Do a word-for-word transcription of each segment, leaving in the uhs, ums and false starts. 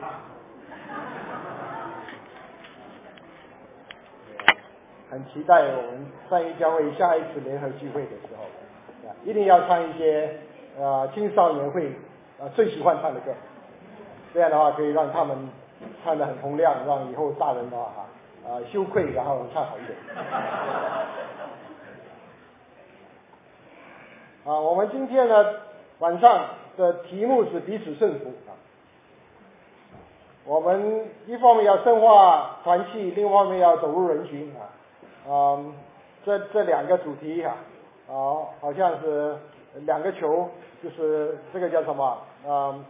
很期待我们三一教会下一次联合聚会的时候，啊，一定要唱一些呃青少年会呃最喜欢唱的歌，这样的话可以让他们唱得很洪亮，让以后大人的话啊、呃、羞愧，然后唱好一点。啊，我们今天呢晚上的题目是彼此顺服啊。我们一方面要深化团契，另一方面要走入人群啊。嗯，这这两个主题啊，啊，好像是两个球，就是这个叫什么？嗯，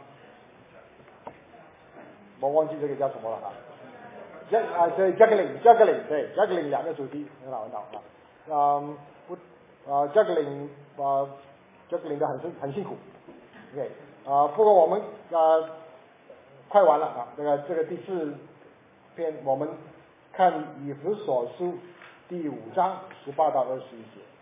我忘记这个叫什么了啊。加啊，对 ，juggling，juggling， 对 ，juggling 两个主题很好很好啊。嗯，不啊 ，juggling 啊 ，juggling 的很辛很辛苦。OK， 啊，不过我们啊快完了啊，这个这个第四篇我们看以弗所书第五章十八到二十一节。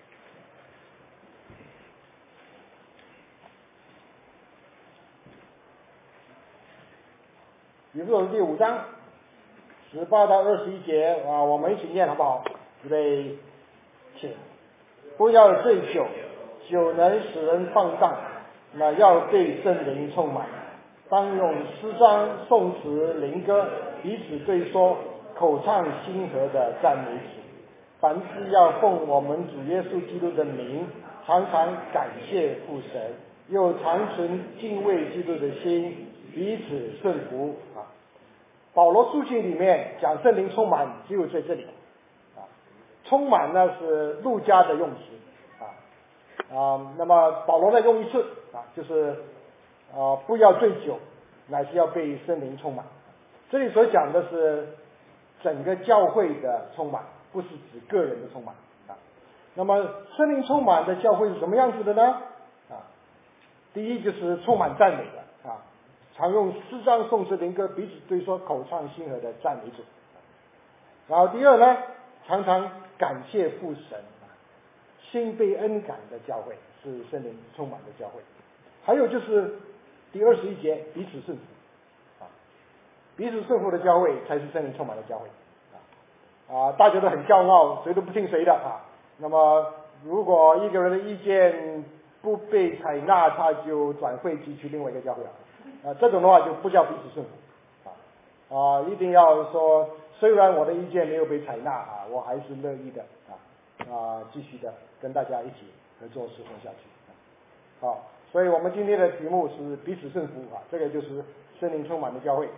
以弗所书第五章十八到二十一节啊，我们一起念好不好？预备，请。不要醉酒，酒能使人放荡，那要被圣灵充满。当用诗章、颂词、灵歌彼此对说，口唱心和的赞美主。凡事要奉我们主耶稣基督的名，常常感谢父神，又常存敬畏基督的心，彼此顺服啊。保罗书信里面讲圣灵充满，只有在这里啊。充满呢是路加的用词啊啊，那么保罗再用一次啊，就是啊不要醉酒，乃是要被圣灵充满。这里所讲的是整个教会的充满，不是指个人的充满啊。那么圣灵充满的教会是什么样子的呢？啊，第一就是充满赞美的啊，常用诗章、颂词、灵歌彼此对说，口唱心和的赞美主。然后第二呢，常常感谢父神，心被恩感的教会是圣灵充满的教会。还有就是第二十一节，彼此顺服啊，彼此顺服的教会才是圣灵充满的教会啊。大家都很骄傲，谁都不听谁的啊。那么如果一个人的意见不被采纳，他就转会籍去另外一个教会了啊。这种的话就不叫彼此顺服啊啊，一定要说，虽然我的意见没有被采纳啊，我还是乐意的啊啊，继续的跟大家一起合作实行下去。好，所以我们今天的题目是彼此顺服啊，这个就是圣灵充满的教会。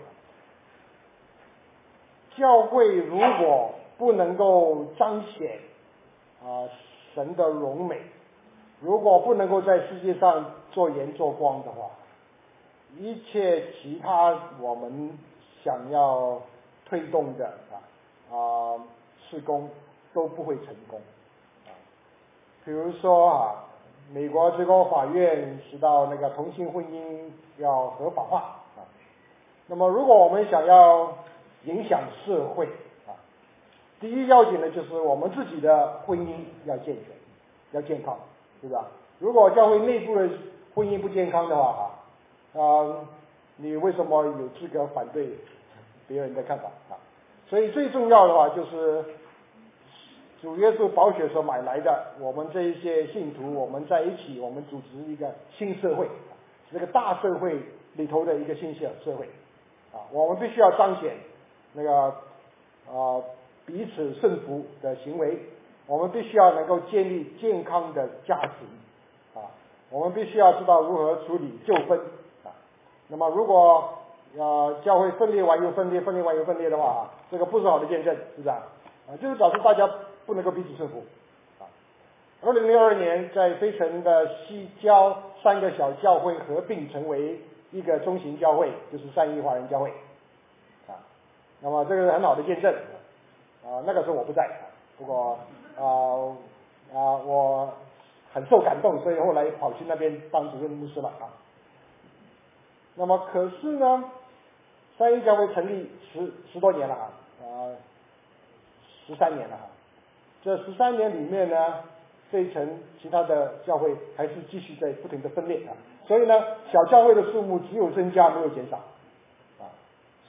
教会如果不能够彰显啊神的荣美，如果不能够在世界上做盐做光的话，一切其他我们想要推动的啊啊事工都不会成功啊。比如说啊，美国最高法院使到那个同性婚姻要合法化啊，那么如果我们想要影响社会啊，第一要紧的就是我们自己的婚姻要健全，要健康，对吧？如果教会内部的婚姻不健康的话啊，啊，你为什么有资格反对别人的看法啊？所以最重要的话就是主耶稣宝血所买来的，我们这一些信徒，我们在一起，我们组织一个新社会，这个大社会里头的一个新社社会啊，我们必须要彰显那个啊、呃、彼此顺服的行为，我们必须要能够建立健康的家庭啊，我们必须要知道如何处理纠纷啊。那么如果呃教会分裂完又分裂，分裂完又分裂的话啊，这个不是好的见证，是不是啊？啊，就是导致大家不能够彼此顺服啊。二零零二年在飞城的西郊三个小教会合并成为一个中型教会，就是三一华人教会啊。那么这个是很好的见证啊。那个时候我不在，不过啊啊我很受感动，所以后来跑去那边当主任牧师了啊。那么可是呢，三一教会成立十十多年了啊，啊十三年了啊。这十三年里面呢，飞城其他的教会还是继续在不停的分裂啊，所以呢，小教会的数目只有增加没有减少啊。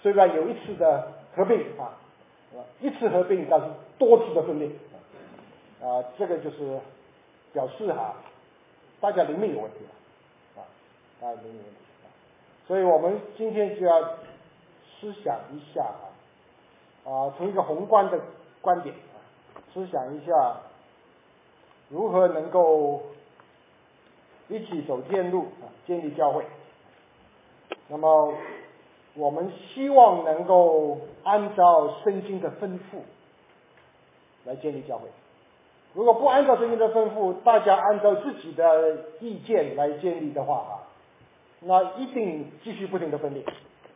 虽然有一次的合并啊，一次合并但是多次的分裂啊，这个就是表示哈、啊，大家灵命有问题了啊，大家灵命有问题啊，所以我们今天就要思想一下啊，啊，从一个宏观的观点啊，思想一下如何能够一起走天路啊，建立教会。那么我们希望能够按照圣经的吩咐来建立教会。如果不按照圣经的吩咐，大家按照自己的意见来建立的话啊，那一定继续不停的分裂。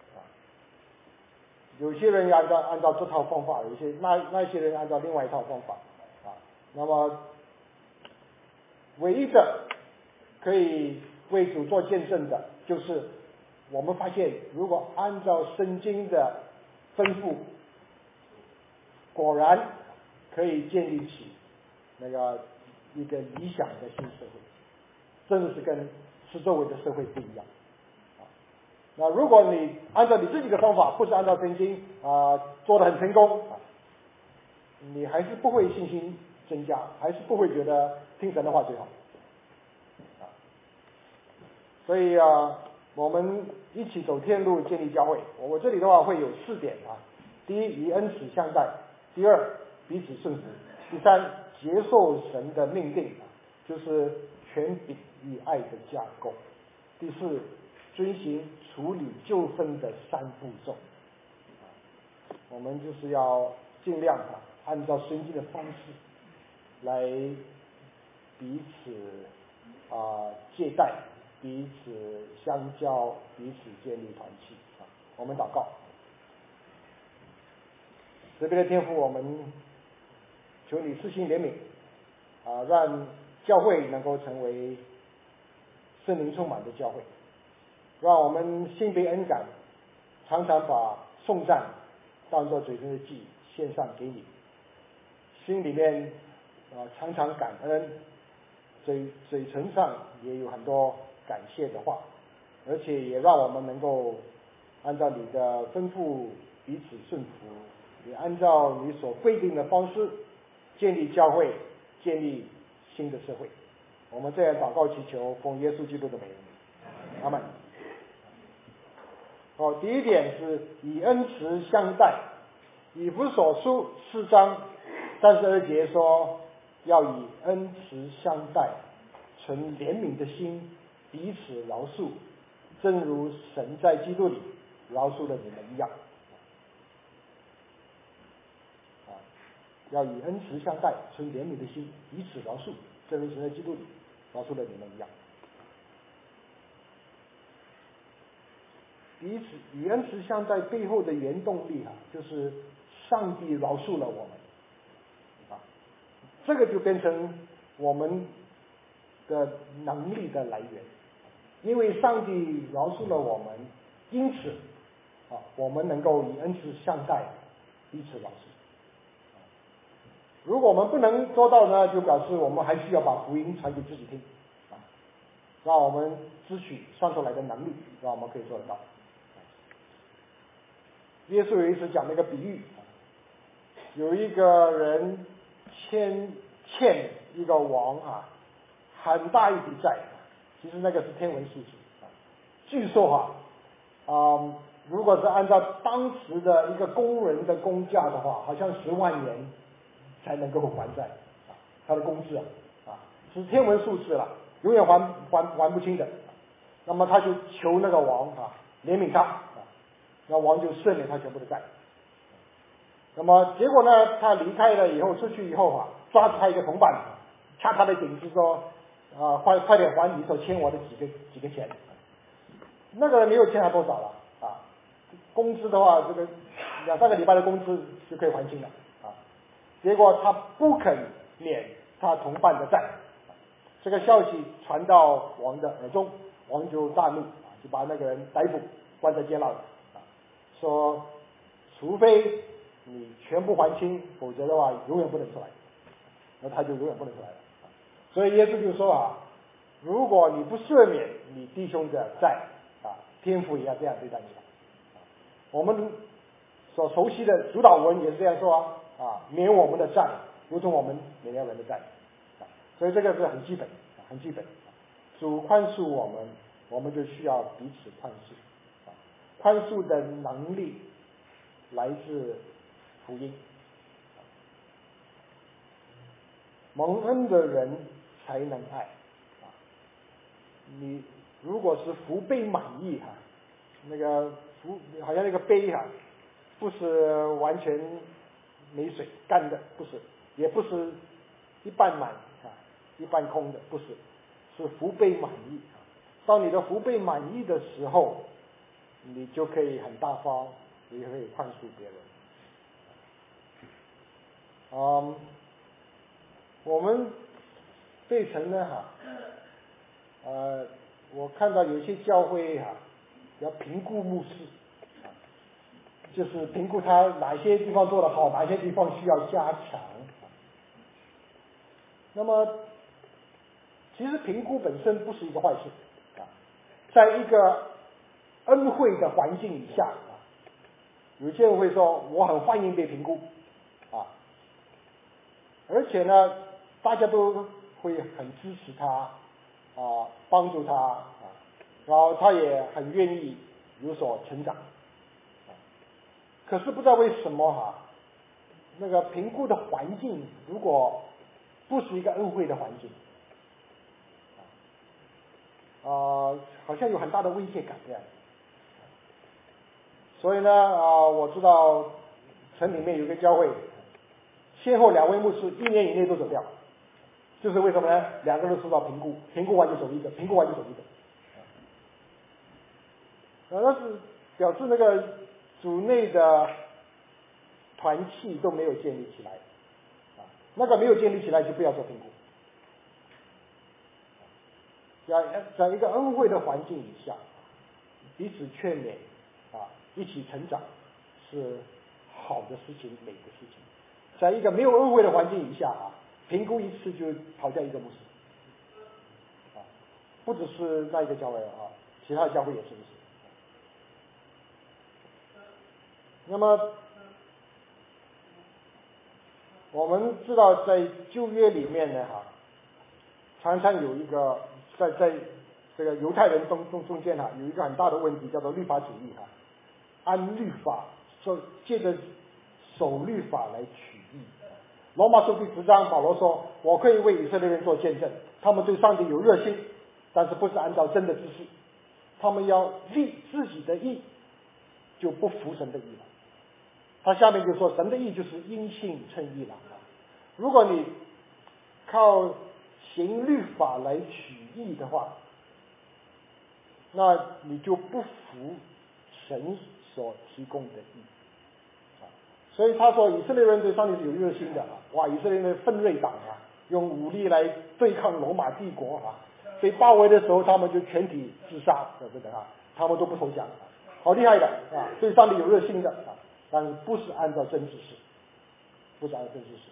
有些人按照按照这套方法，有些那那些人按照另外一套方法啊。那么唯一的可以为主做见证的，就是我们发现，如果按照圣经的吩咐，果然可以建立起那个一个理想的新社会，真的是跟四周围的社会不一样。那如果你按照你自己的方法，不是按照圣经啊、呃、做得很成功啊，你还是不会信心增加，还是不会觉得听神的话最好啊。所以啊，我们一起走天路，建立教会。我这里的话会有四点啊：第一，以恩慈相待；第二，彼此顺服；第三，接受神的命令，就是权柄与爱的架构；第四，遵行处理纠纷的三步骤。我们就是要尽量啊，按照圣经的方式来彼此啊借贷，彼此相交，彼此建立团契啊。我们祷告，慈悲的天父，我们求你施行怜悯啊，让教会能够成为圣灵充满的教会。让我们心被恩感，常常把颂赞当作嘴唇的祭献上给你，心里面啊常常感恩，嘴嘴唇上也有很多感谢的话，而且也让我们能够按照你的吩咐彼此顺服，也按照你所规定的方式建立教会，建立新的社会。我们这样祷告祈求，奉耶稣基督的名，阿们。好，第一点是以恩慈相待。以弗所书四章三十二节说，要以恩慈相待，存怜悯的心，彼此饶恕，正如神在基督里饶恕了你们一样。啊，要以恩慈相待，存怜悯的心，彼此饶恕，正如神在基督里饶恕了你们一样。彼此以恩慈相待背后的原动力啊，就是上帝饶恕了我们啊，这个就变成我们的能力的来源，因为上帝饶恕了我们，因此啊，我们能够以恩慈相待，彼此饶恕。如果我们不能做到呢，就表示我们还需要把福音传给自己听啊，让我们支取上头来的能力，让我们可以做得到。耶稣有一次讲那个比喻，有一个人欠欠一个王啊很大一笔债，其实那个是天文数字啊。据说哈啊、嗯，如果是按照当时的一个工人的工价的话，好像十万年才能够还债啊，他的工资啊啊是天文数字了，永远还还还不清的。那么他就求那个王啊怜悯他。那王就赦免他全部的债。那么结果呢，他离开了以后，出去以后啊，抓住他一个同伴，掐他的颈子说：“啊，快快点还你所欠我的几个几个钱。”那个人没有欠他多少了啊，工资的话，这个两三个礼拜的工资就可以还清了啊。结果他不肯免他同伴的债，这个消息传到王的耳中，王就大怒啊，就把那个人逮捕，关在监牢里。说，除非你全部还清，否则的话永远不能出来，那他就永远不能出来了。所以耶稣就说啊，如果你不赦免你弟兄的债啊，天父也要这样对待你。 我们所熟悉的主导文也是这样说啊，啊，免我们的债，如同我们免了人的债，啊，所以这个是很基本，啊，很基本。主宽恕我们，我们就需要彼此宽恕，啊，宽恕的能力来自福音，啊，蒙恩的人才能爱，啊，你如果是福杯满溢哈，那个福好像那个杯哈，不是完全没水干的，不是，也不是一半满啊一半空的，不是，是福杯满溢。当你的福杯满溢的时候，你就可以很大方，你可以宽恕别人。嗯，我们费城呢哈，呃，我看到有些教会哈要评估牧师，就是评估他哪些地方做得好，哪些地方需要加强。那么，其实评估本身不是一个坏事啊，在一个恩惠的环境以下啊，有些人会说我很欢迎被评估啊，而且呢，大家都会很支持他啊，帮助他啊，然后他也很愿意有所成长。可是不知道为什么哈，那个评估的环境如果不是一个恩惠的环境，啊、呃，好像有很大的威胁感这样。所以呢，啊、呃，我知道城里面有个教会，先后两位牧师一年以内都走掉，就是为什么呢？两个人受到评估，评估完就走一个，评估完就走一个。呃，那是表示那个组内的团契都没有建立起来，啊，那个没有建立起来就不要做评估。在在一个恩惠的环境以下，彼此劝勉啊，一起成长是好的事情，美的事情。在一个没有恩惠的环境以下啊，评估一次就跑掉一个牧师，啊，不只是那一个教会啊，其他的教会也是如此。那么我们知道在旧约里面呢哈，常常有一个在在这个犹太人中中中间哈，有一个很大的问题叫做律法主义哈，按律法说借着守律法来取义。罗马书第十章保罗说，我可以为以色列人做见证，他们对上帝有热心，但是不是按照真的知识，他们要立自己的义，就不服神的义了。他下面就说，神的义就是因信称义了。如果你靠行律法来取义的话，那你就不服神所提供的义。所以他说以色列人对上帝是有热心的啊，哇，以色列人的奋锐党啊，用武力来对抗罗马帝国啊，被包围的时候他们就全体自杀等等啊，他们都不投降，好厉害的啊，对上帝有热心的啊，但是不是按照真知识，不是按照真知识。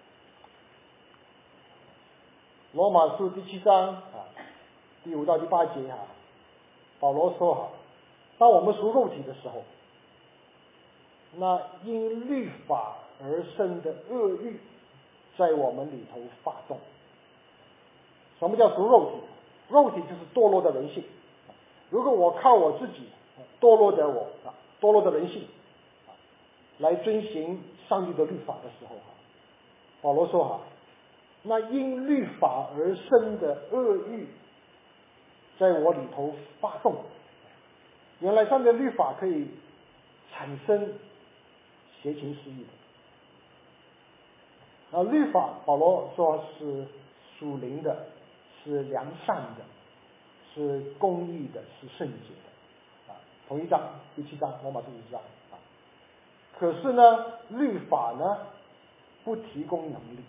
罗马书第七章啊，第五到第八节啊，保罗说哈，当我们属肉体的时候，那因律法而生的恶欲在我们里头发动。什么叫属肉体？肉体就是堕落的人性。如果我靠我自己堕落的我啊，堕落的人性啊，来遵行上帝的律法的时候，保罗说哈，那因律法而生的恶欲在我里头发动。原来上帝的律法可以产生邪情私欲的。啊，律法保罗说是属灵的，是良善的，是公义的，是圣洁的。啊，同一章第七章罗马书第七章啊。可是呢，律法呢不提供能力。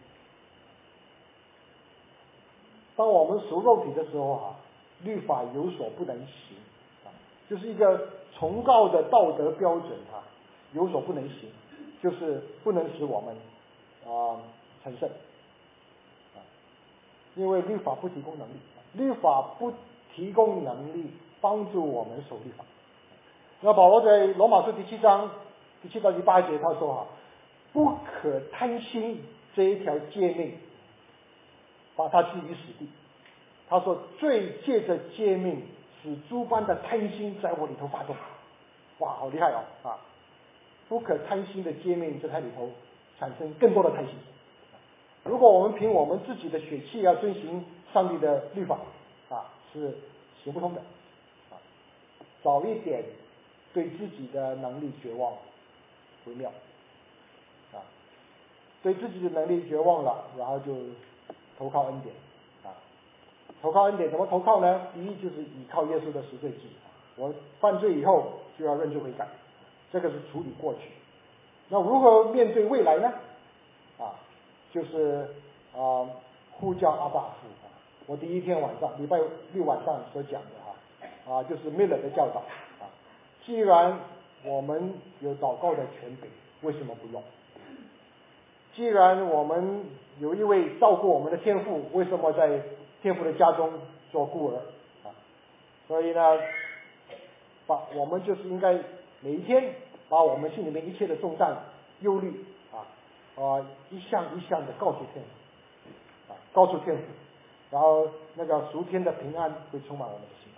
当我们属肉体的时候啊，律法有所不能行啊，就是一个崇高的道德标准啊，有所不能行，就是不能使我们啊成圣啊，因为律法不提供能力，律法不提供能力帮助我们守律法。 那保罗在罗马书第七章第七到第八节他说哈，不可贪心这一条诫命，把他置于死地。他说罪借着诫命使诸般的贪心在我里头发动。哇，好厉害哦啊！不可贪心的诫命在他里头产生更多的贪心。如果我们凭我们自己的血气要遵行上帝的律法啊，是行不通的啊。早一点对自己的能力绝望为妙啊，对自己的能力绝望了，然后就投靠恩典啊。投靠恩典怎么投靠呢？第一就是依靠耶稣的赎罪祭，我犯罪以后就要认罪悔改，这个是处理过去。那如何面对未来呢？啊，就是啊、呃、呼叫阿爸父啊。我第一天晚上礼拜六晚上所讲的哈啊，就是 Miller 的教导啊。既然我们有祷告的权柄，为什么不用？既然我们有一位照顾我们的天父，为什么在天父的家中做孤儿啊？所以呢，把我们就是应该每一天把我们心里面一切的重担、忧虑啊啊一项一项的告诉天父啊，告诉天父，然后那个属天的平安会充满我们的心。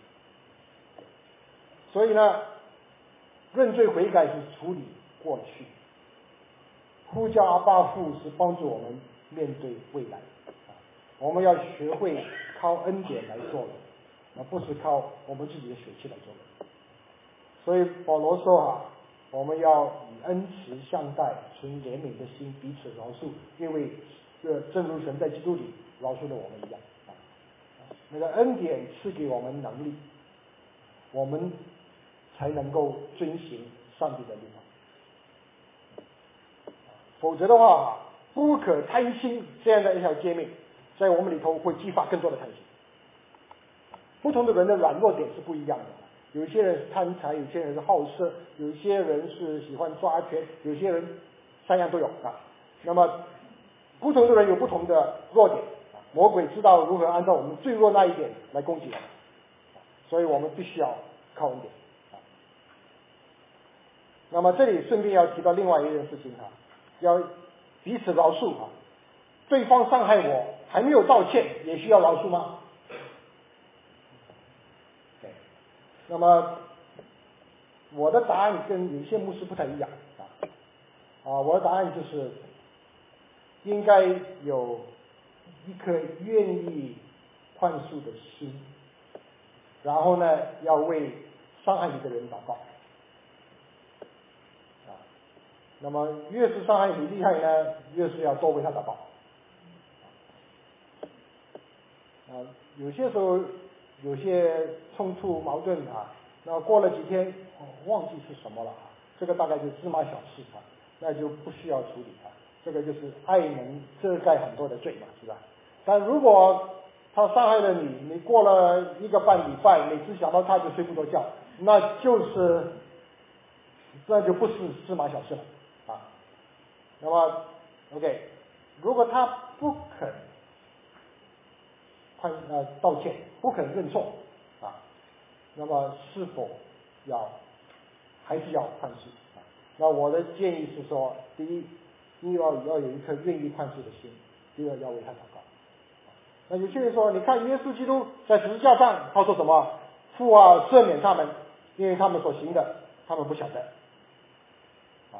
所以呢，认罪悔改是处理过去，呼叫阿爸父是帮助我们面对未来啊。我们要学会靠恩典来做人，而不是靠我们自己的血气来做人。所以保罗说啊，我们要以恩慈相待，存怜悯的心，彼此饶恕，因为这正如神在基督里饶恕了我们一样啊。那个恩典赐给我们能力，我们才能够遵行上帝的律法。否则的话，不可贪心这样的一条诫命，在我们里头会激发更多的贪心。不同的人的软弱点是不一样的，有些人是贪财，有些人是好色，有些人是喜欢抓权，有些人三样都有啊。那么不同的人有不同的弱点，魔鬼知道如何按照我们最弱那一点来攻击我们，所以我们必须要靠恩典。那么这里顺便要提到另外一件事情啊，要彼此饶恕啊。对方伤害我还没有道歉，也需要饶恕吗？对。那么我的答案跟有些牧师不太一样啊。啊，我的答案就是应该有一颗愿意宽恕的心，然后呢，要为伤害你的人祷告。那么越是伤害你厉害呢，越是要多为他祷告。啊，有些时候有些冲突矛盾啊，那过了几天、哦、忘记是什么了啊，这个大概就芝麻小事啊，那就不需要处理啊。这个就是爱能遮盖很多的罪嘛，是吧？但如果他伤害了你，你过了一个半礼拜，每次想到他就睡不着觉，那就是那就不是芝麻小事了啊。那么 OK， 如果他不肯宽呃道歉，不肯认错啊，那么是否要还是要宽恕啊？那我的建议是说，第一，你要要有一颗愿意宽恕的心；第二，要为他祷告。那有些人说，你看耶稣基督在十字架上，他说什么？父啊，赦免他们，因为他们所行的，他们不晓得。啊，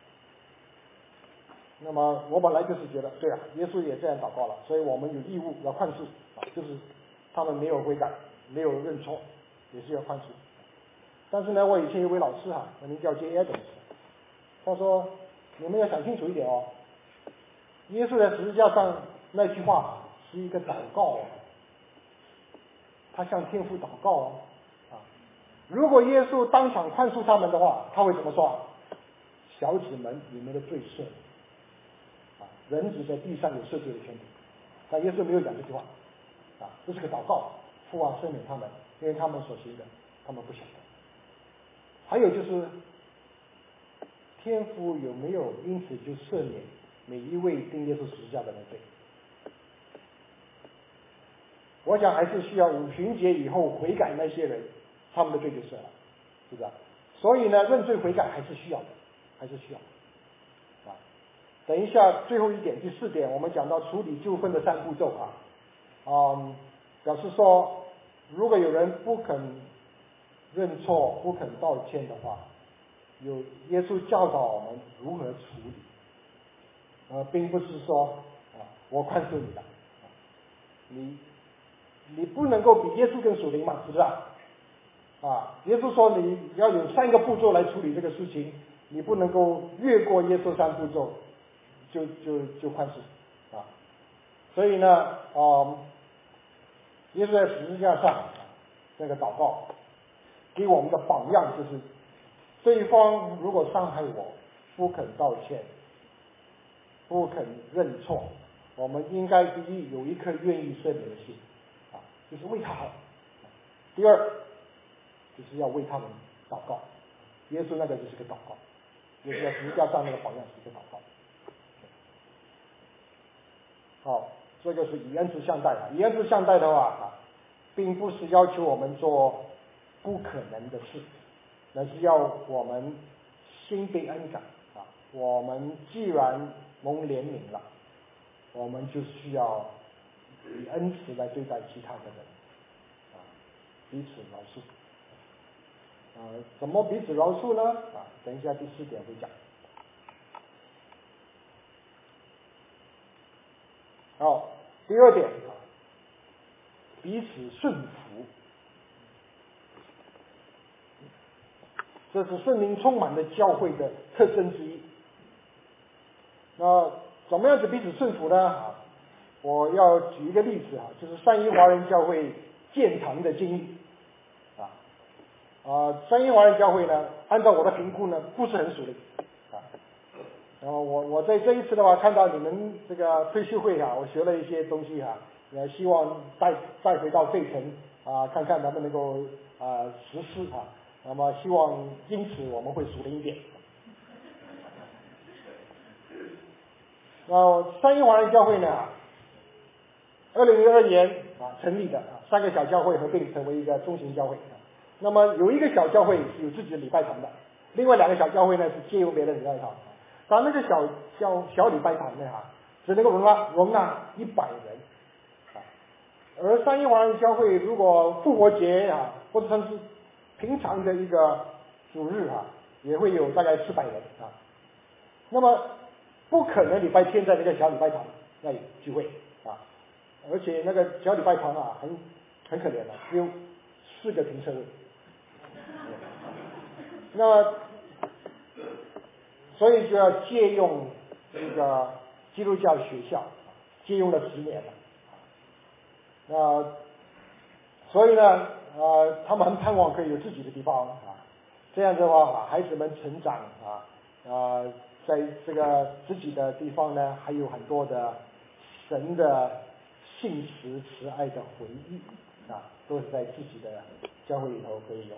那么我本来就是觉得，对啊，耶稣也这样祷告了，所以我们有义务要宽恕啊，就是他们没有悔改，没有认错，也是要宽恕。但是呢，我以前有位老师哈，名叫 J. Adams， 他说你们要想清楚一点哦，耶稣在十字架上那句话是一个祷告哦，他向天父祷告哦啊。如果耶稣当场宽恕他们的话，他会怎么说？小子们，你们的罪赦啊，人子在地上有赦罪的权柄。但耶稣没有讲这句话啊，这是个祷告，父啊，赦免他们，因为他们所行的，他们不晓得。还有就是，天父有没有因此就赦免每一位钉耶稣十字架的人罪？我想还是需要五旬节以后悔改那些人，他们的罪就赦了，是不是？ 所以呢，认罪悔改还是需要的，还是需要的啊。等一下，最后一点，第四点，我们讲到处理纠纷的三步骤啊，嗯，表示说，如果有人不肯认错、不肯道歉的话，有耶稣教导我们如何处理，呃，并不是说啊，我宽恕你了，啊、你你不能够比耶稣更属灵嘛，是不是啊？啊，耶稣说你要有三个步骤来处理这个事情，你不能够越过耶稣三步骤就就就宽恕啊。所以呢，嗯，耶稣在十字架上那个祷告给我们的榜样就是，对方如果伤害我，不肯道歉，不肯认错，我们应该第一有一颗愿意赦免的心啊，就是为他好。第二，就是要为他们祷告，耶稣那个就是个祷告，耶稣在十字架上那个榜样是一个祷告。好，这个是以恩慈相待啊，以恩慈相待的话啊，并不是要求我们做不可能的事，那是要我们心被恩感啊。我们既然蒙怜悯了，我们就需要以恩慈来对待其他的人啊，彼此饶恕。呃，怎么彼此饶恕呢？啊，等一下第四点会讲。好，第二点啊，彼此顺服，这是圣灵充满的教会的特征之一。那怎么样子彼此顺服呢？啊，我要举一个例子啊，就是三一华人教会建堂的经历啊。啊，三一华人教会呢，按照我的评估呢，不是很属灵啊。然后我我在这一次的话，看到你们这个退休会啊，我学了一些东西啊，也希望带带回到这层啊，看看能不能够啊实施啊。那么希望因此我们会属灵一点。那三一华人教会呢，二零零二年啊成立的啊，三个小教会合并成为一个中型教会。那么有一个小教会是有自己的礼拜堂的，另外两个小教会呢是借用别的礼拜堂。但那个小小小礼拜堂呢哈，只能够容纳容纳一百人啊。而三一华人教会如果复活节啊，或者说是平常的一个主日啊，也会有大概四百人啊。那么不可能礼拜天在那个小礼拜堂那里聚会啊，而且那个小礼拜堂啊，很很可怜的，只有四个停车位。那所以就要借用这个基督教学校，借用了十年了。那所以呢，呃，他们很盼望可以有自己的地方啊，这样的话，孩子们成长啊，啊，在这个自己的地方呢，还有很多的神的信实慈爱的回忆啊，都是在自己的教会里头可以有。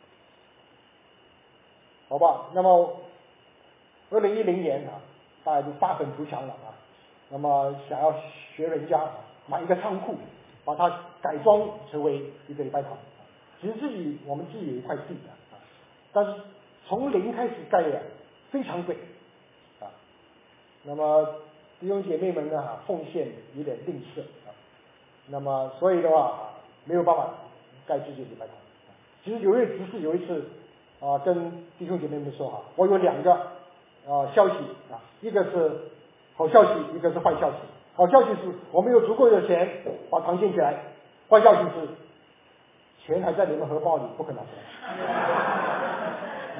好吧，那么二零一零年啊，大家就发愤图强了啊，那么想要学人家买一个仓库，把它改装成为一个礼拜堂。其实自己我们自己有一块地的啊，但是从零开始盖的非常贵啊。那么弟兄姐妹们呢，奉献有点吝啬啊，那么所以的话啊，没有办法盖自己的礼拜堂。其实有一位执事有一次啊，跟弟兄姐妹们说哈，我有两个啊消息啊，一个是好消息，一个是坏消息。好消息是我们有足够的钱把堂建起来，坏消息是钱还在你们荷包里，不可能拿出来。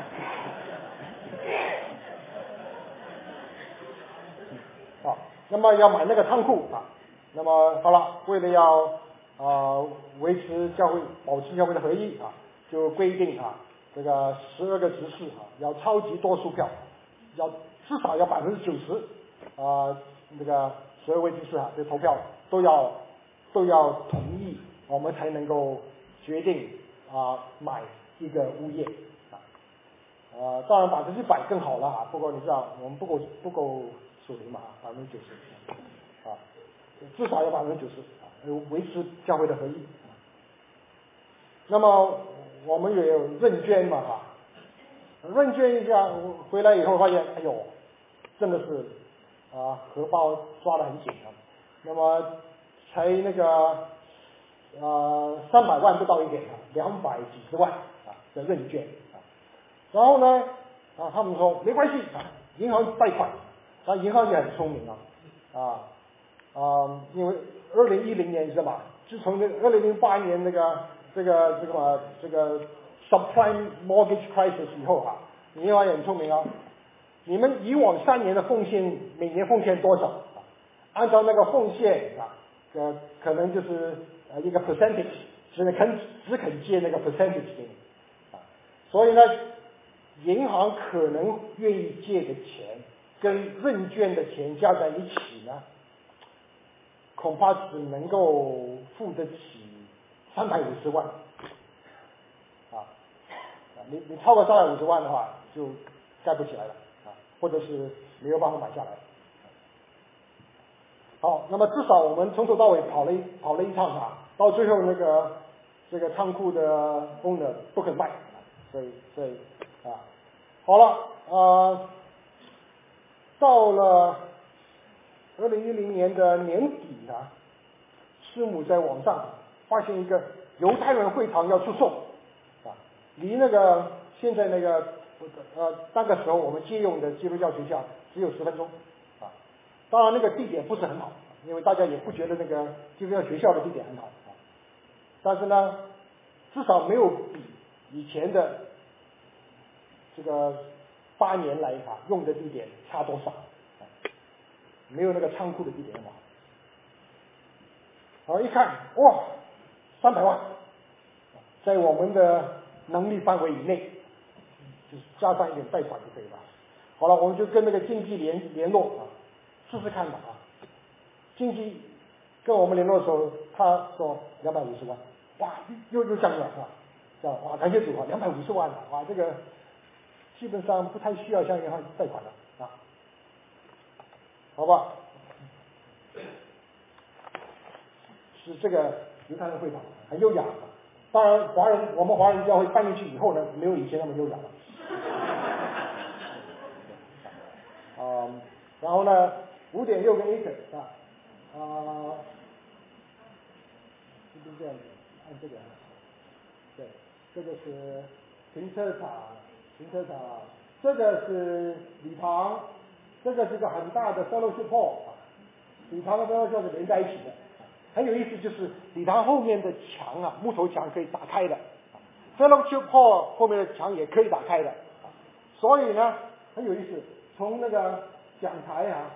好，那么要买那个仓库啊，那么好了，为了要啊、呃、维持教会、保持教会的合一啊，就规定啊，这个十二个执事啊要超级多数票，要至少要百分之九十啊，那个十二位执事啊，这投票都要都要同意，我们才能够决定啊买一个物业啊。呃，当然百分之百更好了啊，不过你知道我们不够不够属灵嘛，百分之九十啊，至少要百分之九十啊，维持教会的合一。那么我们也有认捐嘛哈， 问卷一下回来以后发现，哎呦，真的是啊荷包抓得很紧啊。那么才那个呃三百万不到一点啊，两百几十万啊的认券啊。然后呢啊他们说没关系啊，银行贷款，那银行也很聪明啊啊啊，因为二零一零年是吧？自从这二零零八年那个这个这个这个 subprime mortgage crisis 以后啊，银行也很聪明啊。你们以往三年的奉献，每年奉献多少啊？按照那个奉献啊，呃，可能就是呃一个 percentage， 只肯只肯借那个 percentage 给你啊。所以呢，银行可能愿意借的钱跟认券的钱加在一起呢，恐怕只能够付得起三百五十万啊。你你超过三百五十万的话，就盖不起来了啊，或者是没有办法买下来。好，那么至少我们从头到尾跑了一跑了一趟啊，到最后那个这个仓库的 owner 不肯卖，所以所以啊，好了呃，到了二零一零年的年底啊，师母在网上发现一个犹太人会堂要出售啊，离那个现在那个呃那个时候我们借用的基督教学校只有十分钟啊，当然那个地点不是很好，因为大家也不觉得那个基督教学校的地点很好啊，但是呢，至少没有比以前的这个八年来啊用的地点差多少，啊、没有那个仓库的地点好。好一看，哇，三百万，在我们的能力范围以内，就是加上一点贷款就可以了。好了，我们就跟那个经纪联联络啊，试试看吧啊。经纪跟我们联络的时候，他说两百五十万，哇，又又降了啊，这样哇，感谢主啊，两百五十万啊，哇，这个基本上不太需要向银行贷款了啊，好吧？是这个犹太人会堂很优雅，当然华人我们华人教会搬进去以后呢，没有以前那么优雅了。啊、嗯，然后呢，五点六个 acre 啊，啊，是不是这样子？按这个，对，这个是停车场，停车场，这个是礼堂，这个是个很大的 fellowship hall 啊，礼堂和 fellowship 是连在一起的。很有意思，就是礼堂后面的墙啊，木头墙可以打开的 ，fellowship hall 后面的墙也可以打开的，所以呢很有意思。从那个讲台啊，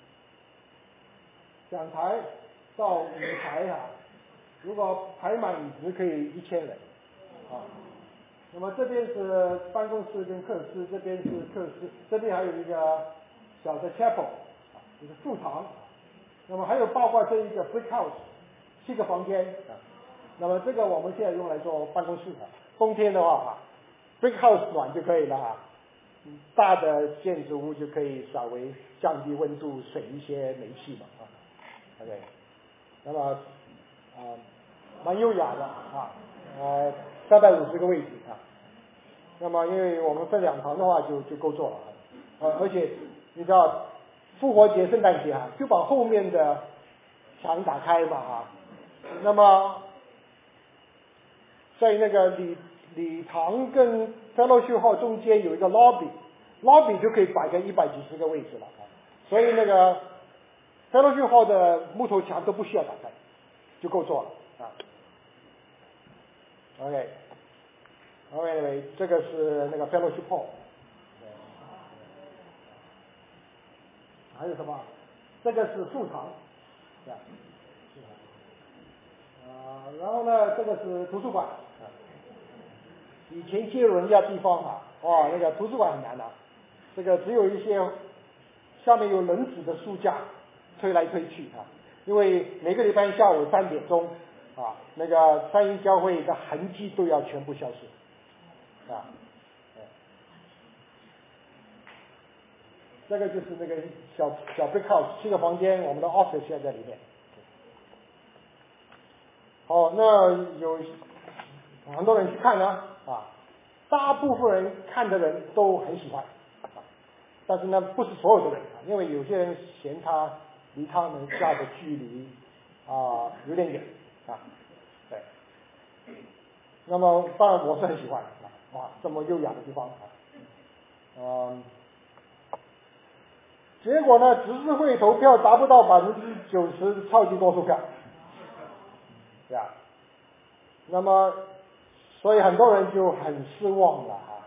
讲台到舞台啊，如果排满椅子可以一千人啊。那么这边是办公室跟客室，这边是客室，这边还有一个小的 chapel 啊，就是副堂。那么还有包括这一个 brick house。七个房间啊，那么这个我们现在用来做办公室啊。冬天的话啊 ，brick house 暖就可以了啊。大的建筑物就可以稍微降低温度，省一些煤气嘛啊。OK， 那么啊，蛮优雅的啊，呃，三百五十个位置啊。那么因为我们分两堂的话就就够做了啊，而且你知道复活节、圣诞节啊，就把后面的墙打开嘛啊。那么，在那个礼礼堂跟 fellowship hall 中间有一个 lobby，lobby 就可以摆个一百几十个位置了啊。所以那个 fellowship hall 的木头墙都不需要打开，就够做了啊。OK，OK， 这个是那个 fellowship hall。还有什么？这个是副堂，对吧？啊，然后呢，这个是图书馆。以前借入人家地方啊，哇，那个图书馆很难的，这个只有一些下面有轮子的书架推来推去啊，因为每个礼拜下午三点钟啊，那个三一教会的痕迹都要全部消失啊。这个就是那个小小 brick house 七个房间，我们的 office 现在在里面。好，那有很多人去看呢啊， 大部分人看的人都很喜欢，但是呢，不是所有的人，因为有些人嫌他离他们家的距离啊、有点远啊，对。那么当然我是很喜欢啊，哇，这么优雅的地方啊，嗯。结果呢，执事会投票达不到百分之九十超级多数票，对吧？那么，所以很多人就很失望了啊。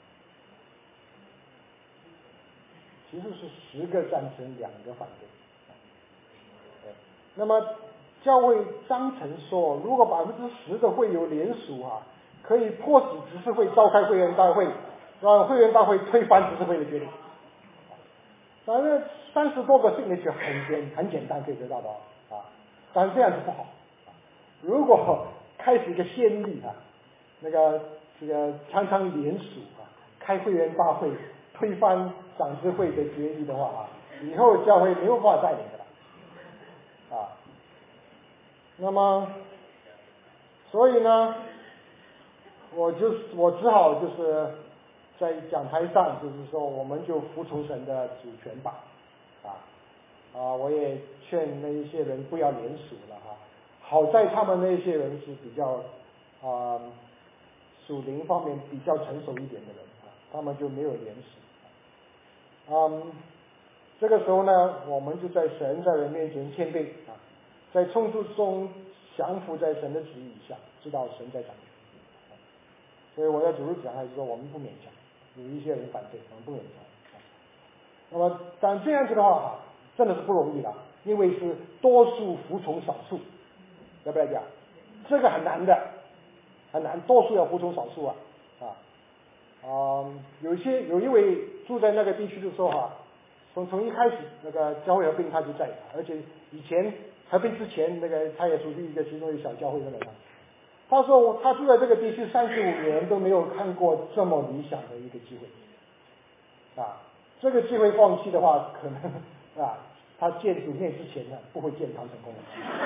其实是十个赞成，两个反对。对，那么教会章程说，如果百分之十的会友联署啊，可以迫使执事会召开会员大会，让会员大会推翻执事会的决定。反正三十多个 signature 很简很简单可以得到的啊，但是这样子不好。如果开始一个先例啊，那个这个常常联署啊，开会员大会推翻长执会的决议的话啊，以后教会没有办法带领的了啊。那么，所以呢，我就我只好就是在讲台上，就是说，我们就服从神的主权吧，啊啊！我也劝那一些人不要联署了哈。好在他们那些人是比较啊属灵方面比较成熟一点的人啊，他们就没有联署。嗯，这个时候呢，我们就在神在人面前谦卑啊，在冲突中降服在神的旨意下，知道神在掌权。所以我要主日讲还是说我们不勉强，有一些人反对，我们不勉强。那么但这样子的话，真的是不容易的，因为是多数服从少数，要不要讲？这个很难的，很难，多数要服从少数啊啊啊、嗯！有些有一位住在那个地区的时候哈，从从一开始那个教会合并他就在，而且以前合并之前那个他也属于一个其中一个小教会的人。他说他住在这个地区三十五年都没有看过这么理想的一个机会啊！这个机会放弃的话，可能啊，他见主面之前呢，不会见唐成功的。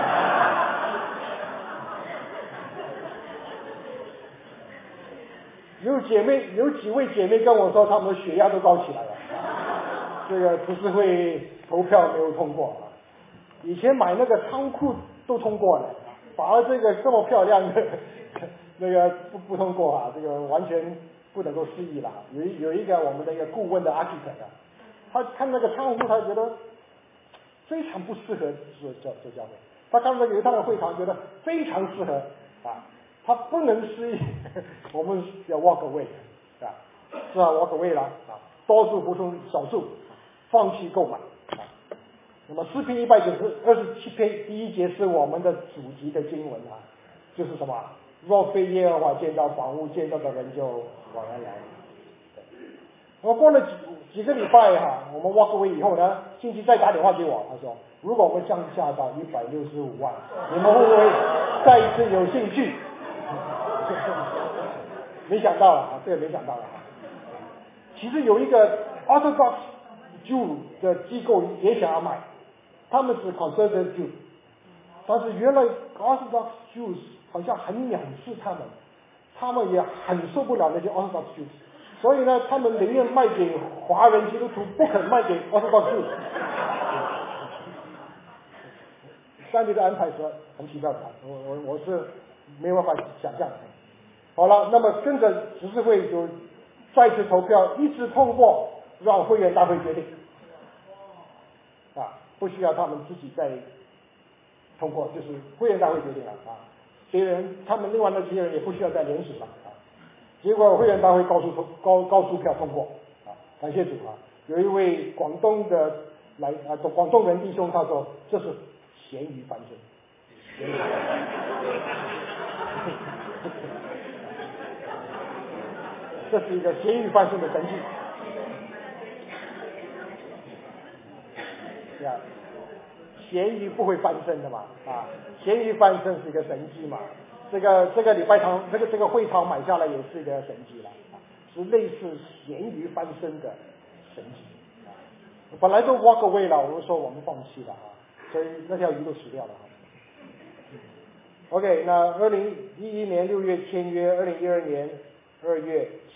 有姐妹有几位姐妹跟我说，他们的血压都高起来了。这个执事会投票没有通过啊，以前买那个仓库都通过了。反而这个这么漂亮的那个不不通过啊，这个完全不能够思议了。有一有一个我们的一个顾问的 architect 啊，他看那个仓库，他觉得非常不适合做做做教会。他看到有一趟的会场，觉得非常适合啊，他不能适应，我们要 walk away 啊，是啊 walk away 了啊，多数服从少数，放弃购买。那么诗篇一百九十二十七篇第一节是我们的主题的经文啊，就是什么？若非耶和华建造房屋，建造的人就枉然来。我过了几几个礼拜哈、啊，我们 walk away 以后呢，星期再打电话给我，他说如果我们降价到一百六十五万，你们会不会再一次有兴趣？没想到啊，这个没想到啊。其实有一个 Orthodox Jew 的机构也想要买。他们是 conservative Jews， 但是原来 Orthodox Jews 好像很藐视他们，他们也很受不了那些 Orthodox Jews， 所以呢，他们宁愿卖给华人基督徒，不肯卖给 Orthodox Jews。上帝的安排是很奇妙的，我我我是没有办法想象。好了，那么跟着执事会就再次投票，一致通过，让会员大会决定。啊，不需要他们自己再通过，就是会员大会决定了啊。别人他们另外那些人也不需要再联署了啊。结果会员大会高数通高高数票通过啊，感谢主啊！有一位广东的来啊广东人弟兄他说这是咸鱼翻身，咸鱼翻身这是一个咸鱼翻身的神迹。是啊，咸鱼不会翻身的嘛，啊，咸鱼翻身是一个神迹嘛。这个这个礼拜堂，这个这个会场买下来也是一个神迹了，啊，是类似咸鱼翻身的神迹。啊，本来都 walk away 了，我们说我们放弃了啊，所以那条鱼都死掉了。嗯、OK， 那二零一一年六月签约，二零一二年二月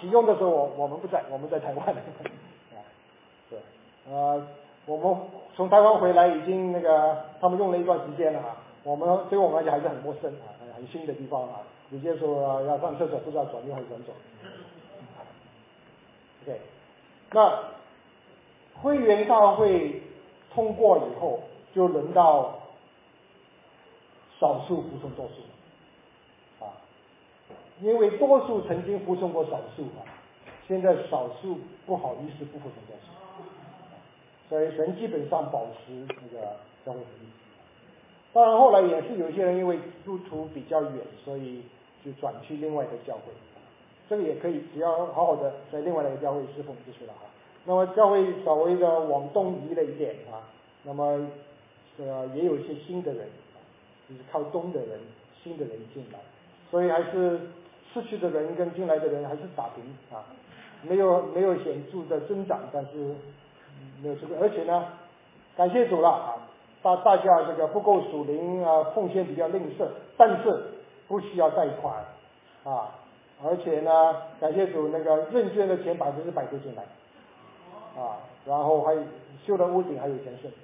启用的时候我我们不在，我们在台湾啊，是呃我们从台湾回来已经那个他们用了一段时间了啊，我们对我们来讲还是很陌生啊，很新的地方啊，有些时候啊要上厕所不知道转右还是转左。OK， 那会员大会通过以后，就轮到少数服从多数啊，因为多数曾经服从过少数啊，现在少数不好意思不服从多数，所以神基本上保持那个教会合一。当然后来也是有些人因为路途比较远，所以就转去另外的教会，这个也可以，只要好好的在另外的一个教会侍奉就是了啊。那么教会稍微的往东移了一点啊，那么呃也有一些新的人，就是靠东的人，新的人进来，所以还是失去的人跟进来的人还是打平啊，没有没有显著的增长，但是没有这个，而且呢，感谢主了啊，大大家这个不够属灵啊，奉献比较吝啬，但是不需要贷款啊，而且呢，感谢主那个认捐的钱百分之百都进来。啊，然后还修了屋顶，还有钱剩。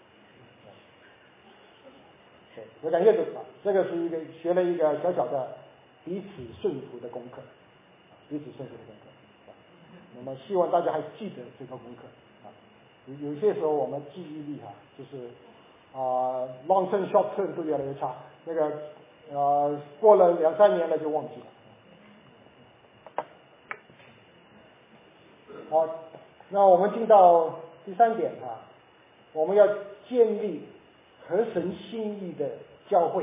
对，我感谢主啊，这个是一个学了一个小小的彼此顺服的功课，彼此顺服的功课。那么希望大家还记得这个功课啊。有有些时候我们记忆力哈、啊，就是啊 long term short term 都越来越差，那个呃过了两三年了就忘记了。好。那我们进到第三点啊，我们要建立合神心意的教会，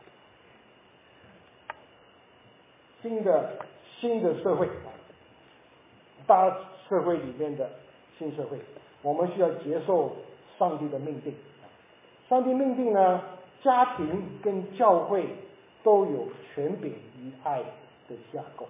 新的新的社会，大社会里面的新社会，我们需要接受上帝的命定。上帝命定呢，家庭跟教会都有权柄与爱的架构。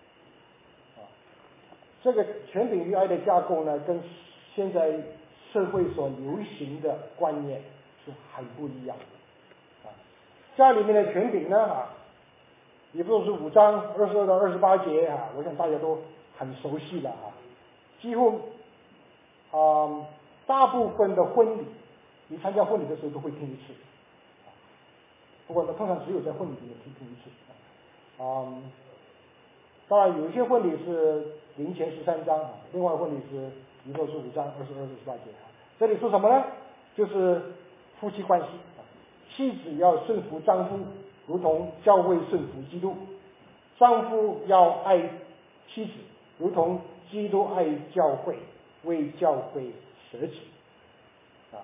这个权柄与爱的架构呢，跟现在社会所流行的观念是很不一样的。啊，家里面的权柄呢，啊，也不是五章二十二到二十八节啊，我想大家都很熟悉了啊。几乎啊、呃，大部分的婚礼，你参加婚礼的时候都会听一次。不过呢，通常只有在婚礼里面听听一次。啊、嗯，当然有一些婚礼是零前十三章啊，另外婚礼是一共是五章二十二、二十八节啊。这里说什么呢？就是夫妻关系啊，妻子要顺服丈夫，如同教会顺服基督；丈夫要爱妻子，如同基督爱教会，为教会舍己啊。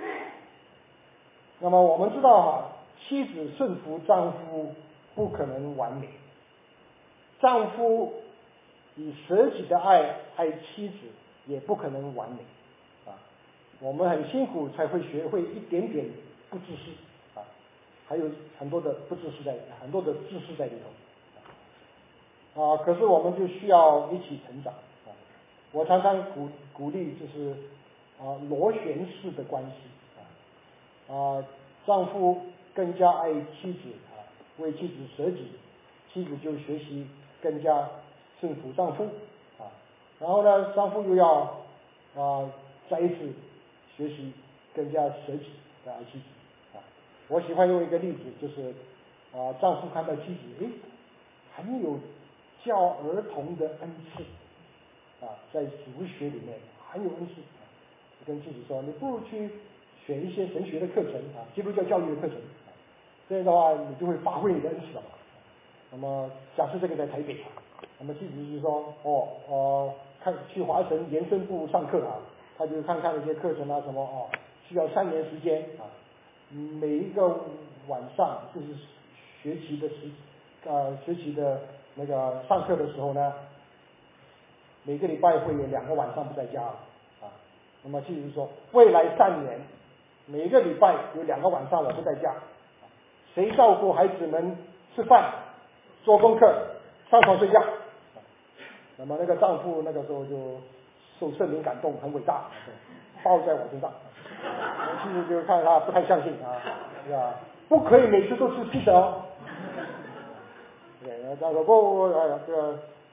那么我们知道哈、啊，妻子顺服丈夫不可能完美，丈夫以舍己的爱爱妻子也不可能完美啊。我们很辛苦才会学会一点点不自私啊，还有很多的不自私在很多的自私在里头啊。可是我们就需要一起成长啊。我常常鼓鼓励就是啊螺旋式的关系啊啊，丈夫更加爱妻子啊，为妻子舍己，妻子就学习更加顺服丈夫啊，然后呢，丈夫又要啊再一次学习更加舍己的爱妻子啊。我喜欢用一个例子，就是啊，丈夫看到妻子，诶，很有教儿童的恩赐啊，在主学里面很有恩赐啊，就跟妻子说，你不如去选一些神学的课程啊，基督教教育的课程，啊，这样的话你就会发挥你的恩赐了。那么假设这个在台北啊，那么妻子就是说，哦，呃，看去华神延伸部上课啊，他就看看那些课程啊什么哦，需要三年时间啊，每一个晚上就是学习的时，呃，学习的那个上课的时候呢，每个礼拜会有两个晚上不在家啊，那么妻子说，未来三年每个礼拜有两个晚上我不在家，谁照顾孩子们吃饭、做功课、上床睡觉？那么那个丈夫那个时候就受圣灵感动，很伟大，包在我身上。妻子就看他不太相信啊，是吧？不可以每次都吃披萨哦。对，他说不不不，这个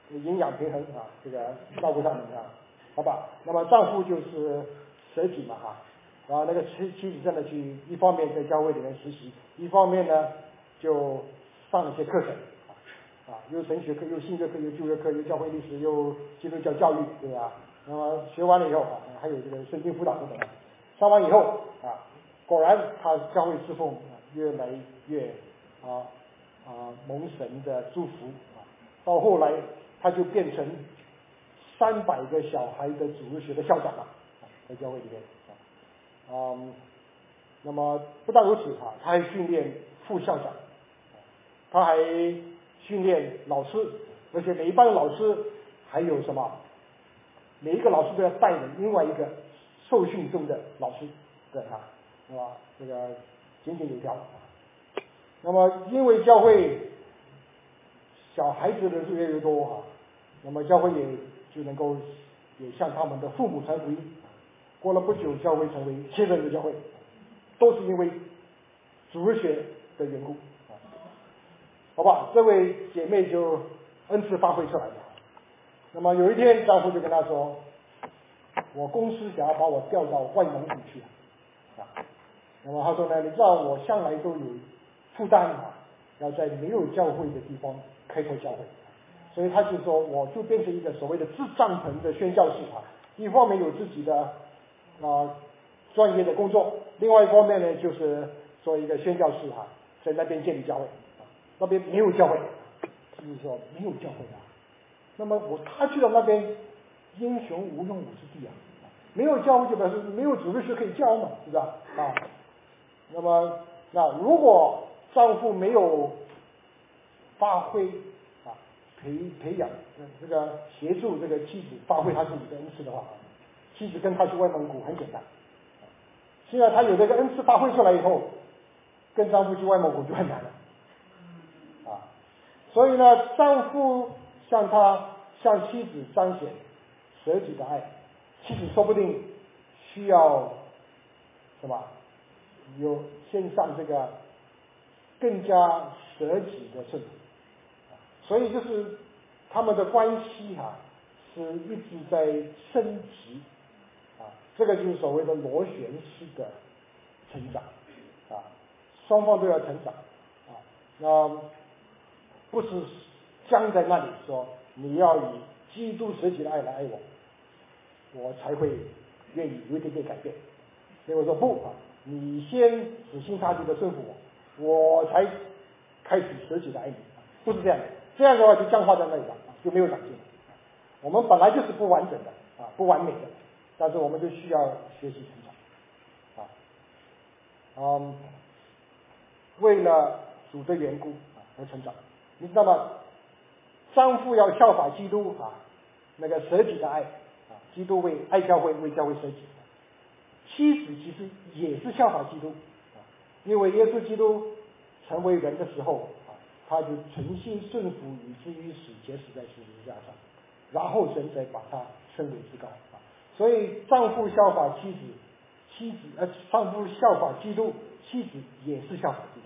营养平衡啊，这个照顾他们啊，好吧？那么丈夫就是舍己嘛哈，然后那个妻妻子真的去一方面在教会里面实习，一方面呢就上了些课程啊，又神学课，又新约课，又旧约课，又教会历史，又基督教教育，对吧？那么学完了以后啊，还有这个圣经辅导等等，上完以后啊，果然他教会侍奉越来越啊啊蒙神的祝福啊，到后来他就变成三百个小孩的主日学的校长了，在教会里面啊，嗯，那么不但如此啊，他还训练副校长，他还训练老师，而且每一班的老师还有什么？每一个老师都要带领另外一个受训中的老师，对啊，是吧？这个井井有条。那么因为教会小孩子的人数越来越多啊，那么教会也就能够也向他们的父母传福音。过了不久，教会成为千人的教会，都是因为主日学的缘故啊。好吧，这位姐妹就恩赐发挥出来了。那么有一天，丈夫就跟她说：“我公司想要把我调到外蒙古去啊。”那么他说呢：“你知道我向来都有负担啊，要在没有教会的地方开拓教会，所以他就说我就变成一个所谓的自帐篷的宣教士啊。一方面有自己的啊、呃、专业的工作，另外一方面呢就是做一个宣教士啊，在那边建立教会啊，那边没有教会，就是说没有教会啊。”那么我他去到那边，英雄无用武之地啊，没有教会就表示没有主日学可以教嘛，是吧？啊，那么那如果丈夫没有发挥啊培培养这个协助这个妻子发挥他自己的恩赐的话，妻子跟他去外蒙古很简单。现在他有这个恩赐发挥出来以后，跟丈夫去外蒙古就很难了啊。所以呢，丈夫向他向妻子彰显舍己的爱，妻子说不定需要什么有献上这个更加舍己的顺服，所以就是他们的关系啊是一直在升级啊，这个就是所谓的螺旋式的成长啊，双方都要成长啊，那不是僵在那里说你要以基督舍己的爱来爱我，我才会愿意有一点点改变。所以我说不啊，你先死心塌地的顺服我，我才开始舍己的爱你，不是这样的。这样的话就僵化在那里了，就没有长进。我们本来就是不完整的啊，不完美的，但是我们就需要学习成长啊，嗯，为了主的缘故啊而成长。你知道吗？丈夫要效法基督啊，那个舍己的爱啊，基督为爱教会，为教会舍己。妻子其实也是效法基督啊，因为耶稣基督成为人的时候啊，他就诚心顺服，以至于死，且死在十字架上，然后神才把他升为至高啊。所以丈夫效法妻子，妻子呃丈夫效法基督，妻子也是效法基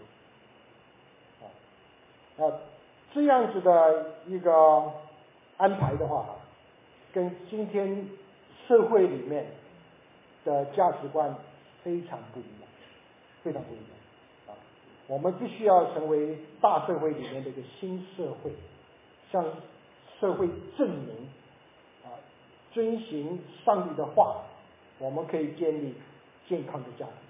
督啊。啊这样子的一个安排的话，跟今天社会里面的价值观非常不一样，非常不一样啊！我们必须要成为大社会里面的一个新社会，向社会证明啊，遵循上帝的话，我们可以建立健康的家庭。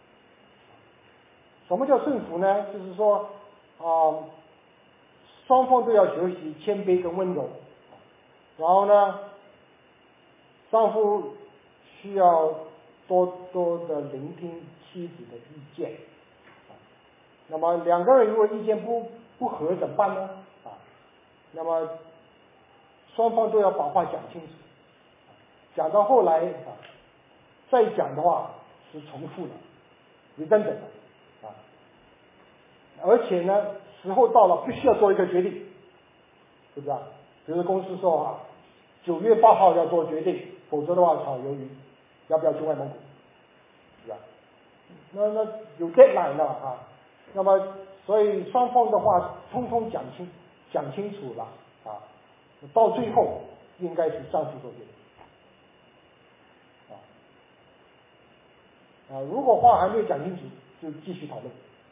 什么叫顺服呢？就是说啊。双方都要学习谦卑跟温柔，然后呢，丈夫需要多多的聆听妻子的意见，那么两个人如果意见不不合怎么办呢？啊，那么双方都要把话讲清楚，讲到后来啊，再讲的话是重复的，redundant的啊，而且呢。时候到了，必须要做一个决定，是不是啊？比如公司说啊，九月八号要做决定，否则的话炒鱿鱼，要不要去外蒙古？是吧？那那有 deadline 了啊，那么所以双方的话通通讲清讲清楚了啊， 到最后应该是丈夫做决定。啊啊，如果话还没有讲清楚，就继续讨论。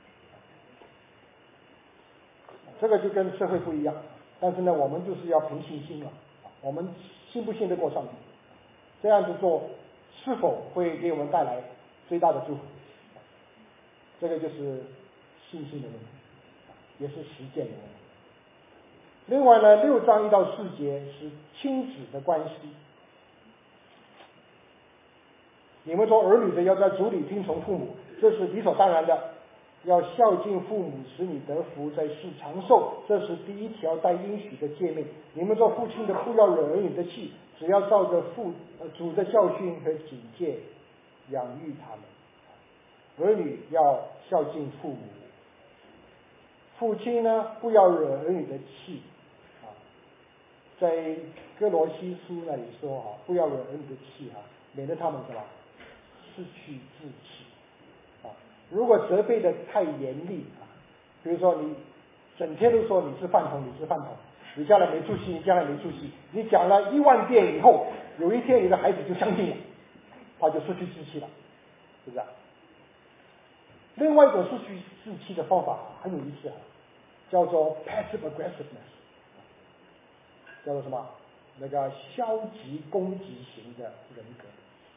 这个就跟社会不一样，但是呢，我们就是要凭信心了。我们信不信得过上帝？这样子做是否会给我们带来最大的祝福？这个就是信心的问题，也是实践的问题。另外呢，六章一到四节是亲子的关系。你们做儿女的要在主里听从父母，这是理所当然的。要孝敬父母，使你得福，在世长寿，这是第一条带应许的诫命。你们做父亲的不要惹儿女的气，只要照着父呃主的教训和警戒养育他们。儿女要孝敬父母，父亲呢不要惹儿女的气啊。在哥罗西书那里说啊，不要惹儿女的气啊，免得他们什么失去志气啊。如果责备的太严厉啊，比如说你整天都说你是饭桶，你是饭桶，你将来没出息，你将来没出息，你讲了一万遍以后，有一天你的孩子就相信了，他就失去志气了，是不是啊？另外一种失去志气的方法很有意思啊，叫做 passive aggressiveness， 叫做什么？那个消极攻击型的人格。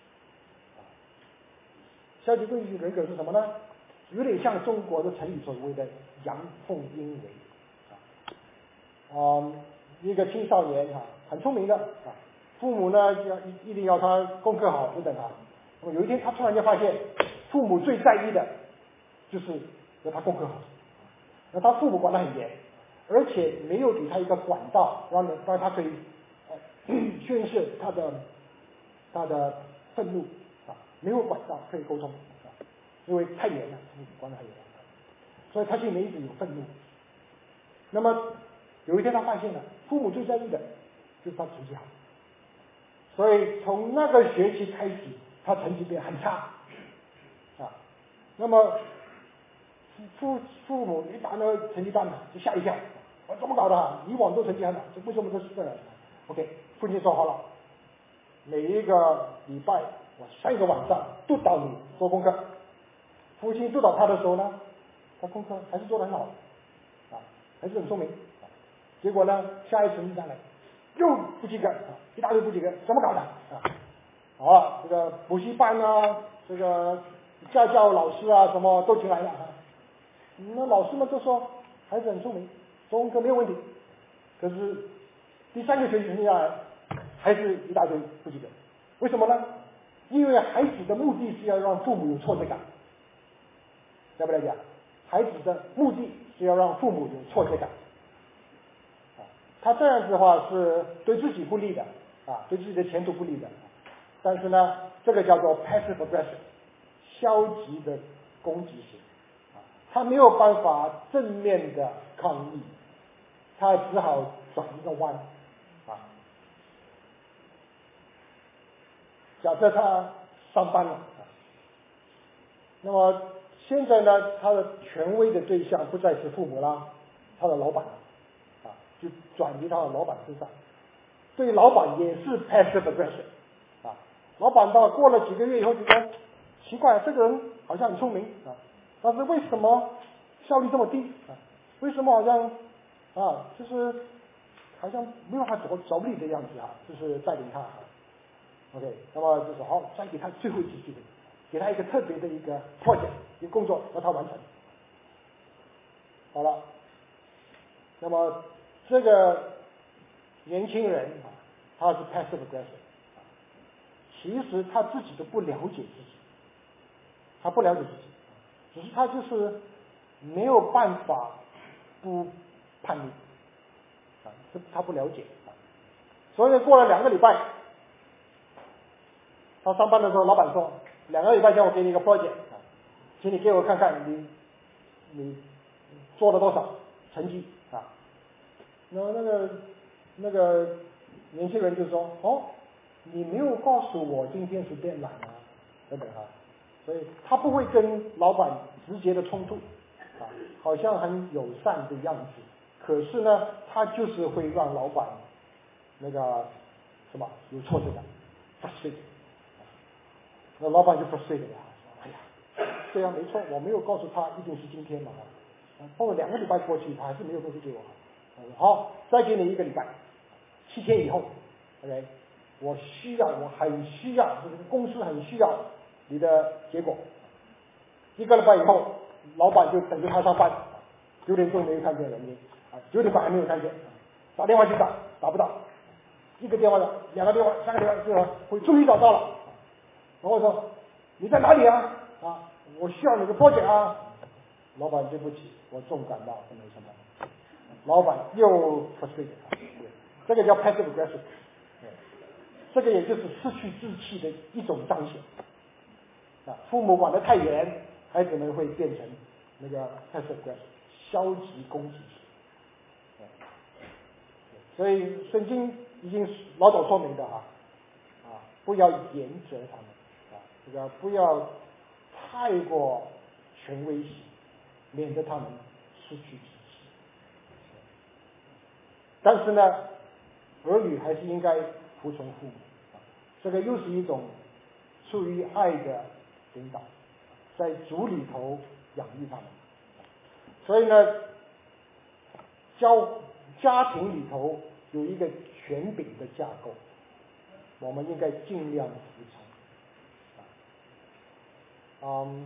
消极攻击型人格是什么呢？有点像中国的成语所谓的阳奉阴违啊。嗯，一个青少年啊，很聪明的啊，父母呢要一定要他功课好等等啊。那么有一天他突然间发现，父母最在意的就是要他功课好，那他父母管得很严，而且没有给他一个管道，让让他可以呃宣泄他的他的愤怒啊，没有管道可以沟通啊，因为太严了，管得很严，所以他心里一直有愤怒。那么有一天他发现了，父母最在意的就是他成绩好，所以从那个学期开始，他成绩变很差啊。那么父父母一打那个成绩单呢，就吓一跳，我怎么搞的、啊？以往都成绩很好，这为什么这是这样 ？OK， 父亲说好了，每一个礼拜我三个晚上督导你做功课。父亲督导他的时候呢，他功课还是做得很好，啊，还是很聪明。啊、结果呢，下一次成绩单来又不及格，啊，一大堆不及格，怎么搞的？啊，好了，这个补习班啊，这个家教老师啊，什么都进来了。啊那老师们都说孩子很聪明，做功课没有问题。可是第三个学期成绩下来，还是一大堆不及格。为什么呢？因为孩子的目的是要让父母有挫折感，了不了解？孩子的目的是要让父母有挫折感。啊，他这样子的话是对自己不利的，啊，对自己的前途不利的。但是呢，这个叫做 passive aggression， 消极的攻击性。他没有办法正面的抗议，他只好转一个弯啊。假设他上班了，啊、那么现在呢，他的权威的对象不再是父母啦，他的老板啊，就转移到老板身上。对老板也是 passive aggression 啊，老板到过了几个月以后就说，奇怪，这个人好像很聪明啊。但是为什么效率这么低啊？为什么好像啊，就是好像没有他着着力的样子啊？就是带领他啊。OK， 那么就是好，再给他最后一次机会，给他一个特别的一个 project， 一个工作让他完成。好了，那么这个年轻人啊，他是 passive aggressive， 其实他自己都不了解自己，他不了解自己。只是他就是没有办法不叛逆啊，这他不了解啊。所以过了两个礼拜，他上班的时候，老板说，两个礼拜前我给你一个 project 啊，请你给我看看你你做了多少成绩啊。那那个那个年轻人就说，哦，你没有告诉我今天是变懒啊，等等啊。所以他不会跟老板直接的冲突啊，好像很友善的样子，可是呢，他就是会让老板那个什么有挫折感 ，frustrated， 那老板就 frustrated 了，说哎呀，对呀没错，我没有告诉他一定是今天嘛，过了两个礼拜过去，他还是没有东西给我，好，再给你一个礼拜，七天以后 ，OK， 我需要，我很需要，这个公司很需要你的结果。一个礼拜以后，老板就等着他上班，九点钟没有看见人影，啊，九点半还没有看见，打电话去打，打不到，一个电话，两个电话，三个电话，最后会终于找到了，然后说你在哪里啊？啊，我需要你的 project 啊。老板对不起，我重感冒，不能上班。老板又 frustrated， 这个叫 passive aggressive， 这个也就是失去志气的一种彰显。啊，父母管得太严，孩子们会变成那个 passive aggressive， 消极攻击式。所以圣经已经老早说明的哈，啊，不要严责他们，啊，这个不要太过权威性，免得他们失去志气。但是呢，儿女还是应该服从父母，啊，这个又是一种出于爱的领导，在主里头养育他们。所以呢，教家庭里头有一个权柄的架构，我们应该尽量服从。嗯，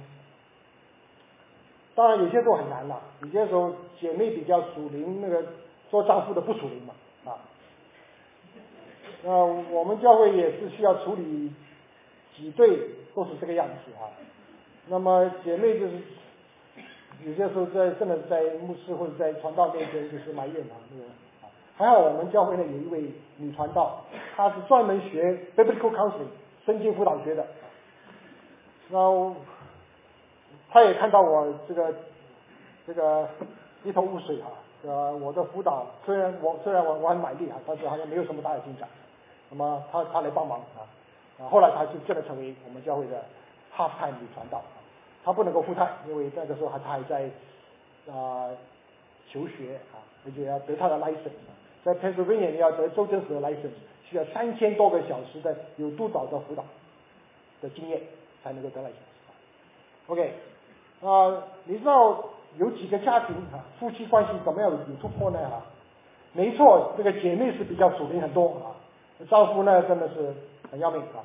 当然有些时候很难了，有些时候姐妹比较属灵，那个做丈夫的不属灵嘛，啊，那我们教会也是需要处理几对都是这个样子啊。那么姐妹就是有些时候在真的在牧师或者在传道面前就是埋怨他，那个还好我们教会呢有一位女传道，她是专门学 biblical counseling 圣经辅导学的，然后她也看到我这个这个一头雾水啊，呃，我的辅导虽然我虽然我我很满意啊，但是好像没有什么大的进展，那么她她来帮忙啊，啊，后来她就真的成为我们教会的 half time 女传道。他不能够full time，因为那个时候他他还在啊、呃、求学啊，而且要得他的 license， 在 Pennsylvania 你要得州政府的 license， 需要三千多个小时的有督导的辅导的经验才能够得 license。OK， 啊、呃，你知道有几个家庭啊，夫妻关系怎么样有突破呢？啊，没错，这个姐妹是比较属灵很多啊，丈夫呢真的是很要命啊。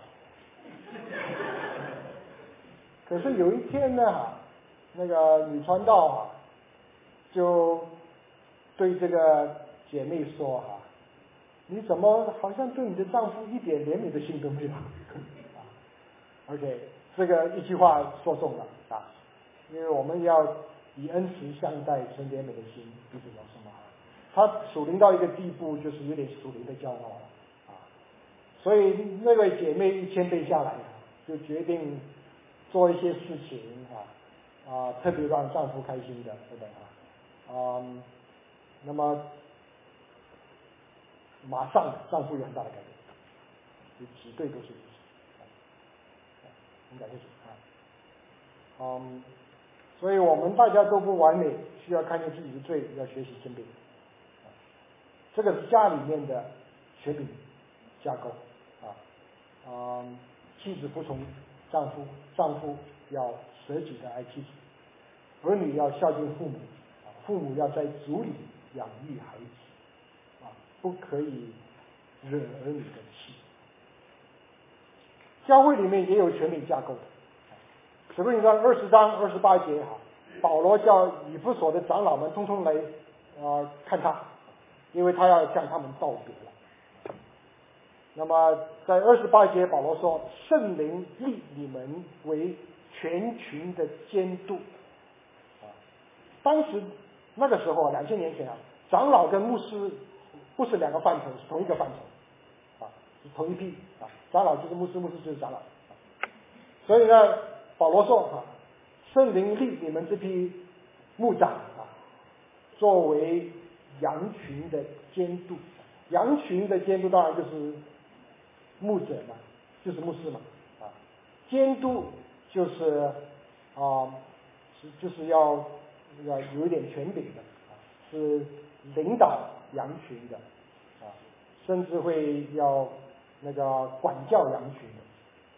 可是有一天呢，那个女传道啊，就对这个姐妹说哈、啊，你怎么好像对你的丈夫一点怜悯的心都没有？啊，而且这个一句话说中了啊，因为我们要以恩慈相待，存怜悯的心，彼此有什么？他属灵到一个地步，就是有点属灵的骄傲了啊，所以那位姐妹一谦卑下来，就决定做一些事情啊啊，特别让丈夫开心的，对不对啊？嗯，那么马上丈夫有很大的改变，有几对都是如此，很感谢主啊。嗯，所以我们大家都不完美，需要看见自己的罪，要学习谦卑。这个是家里面的权柄架构啊。嗯，妻子服从丈夫，丈夫要舍己的爱妻子，儿女要孝敬父母，啊，父母要在主里养育孩子，啊，不可以惹儿女的气。教会里面也有权柄架构的，使徒行传二十章二十八节哈，保罗叫以弗所的长老们通通来啊、呃、看他，因为他要向他们道别了。那么在二十八节，保罗说：“圣灵立你们为全群的监督。”啊，当时那个时候两千年前啊，长老跟牧师不是两个范畴，是同一个范畴，啊，是同一批啊。长老就是牧师，牧师就是长老。啊、所以呢，保罗说：“啊，圣灵立你们这批牧长啊，作为羊群的监督。羊群的监督当然就是。”牧者嘛，就是牧师嘛，啊，监督就是啊，是就是要要有一点权柄的，啊，是领导羊群的，啊， 甚至会要那个管教羊群的。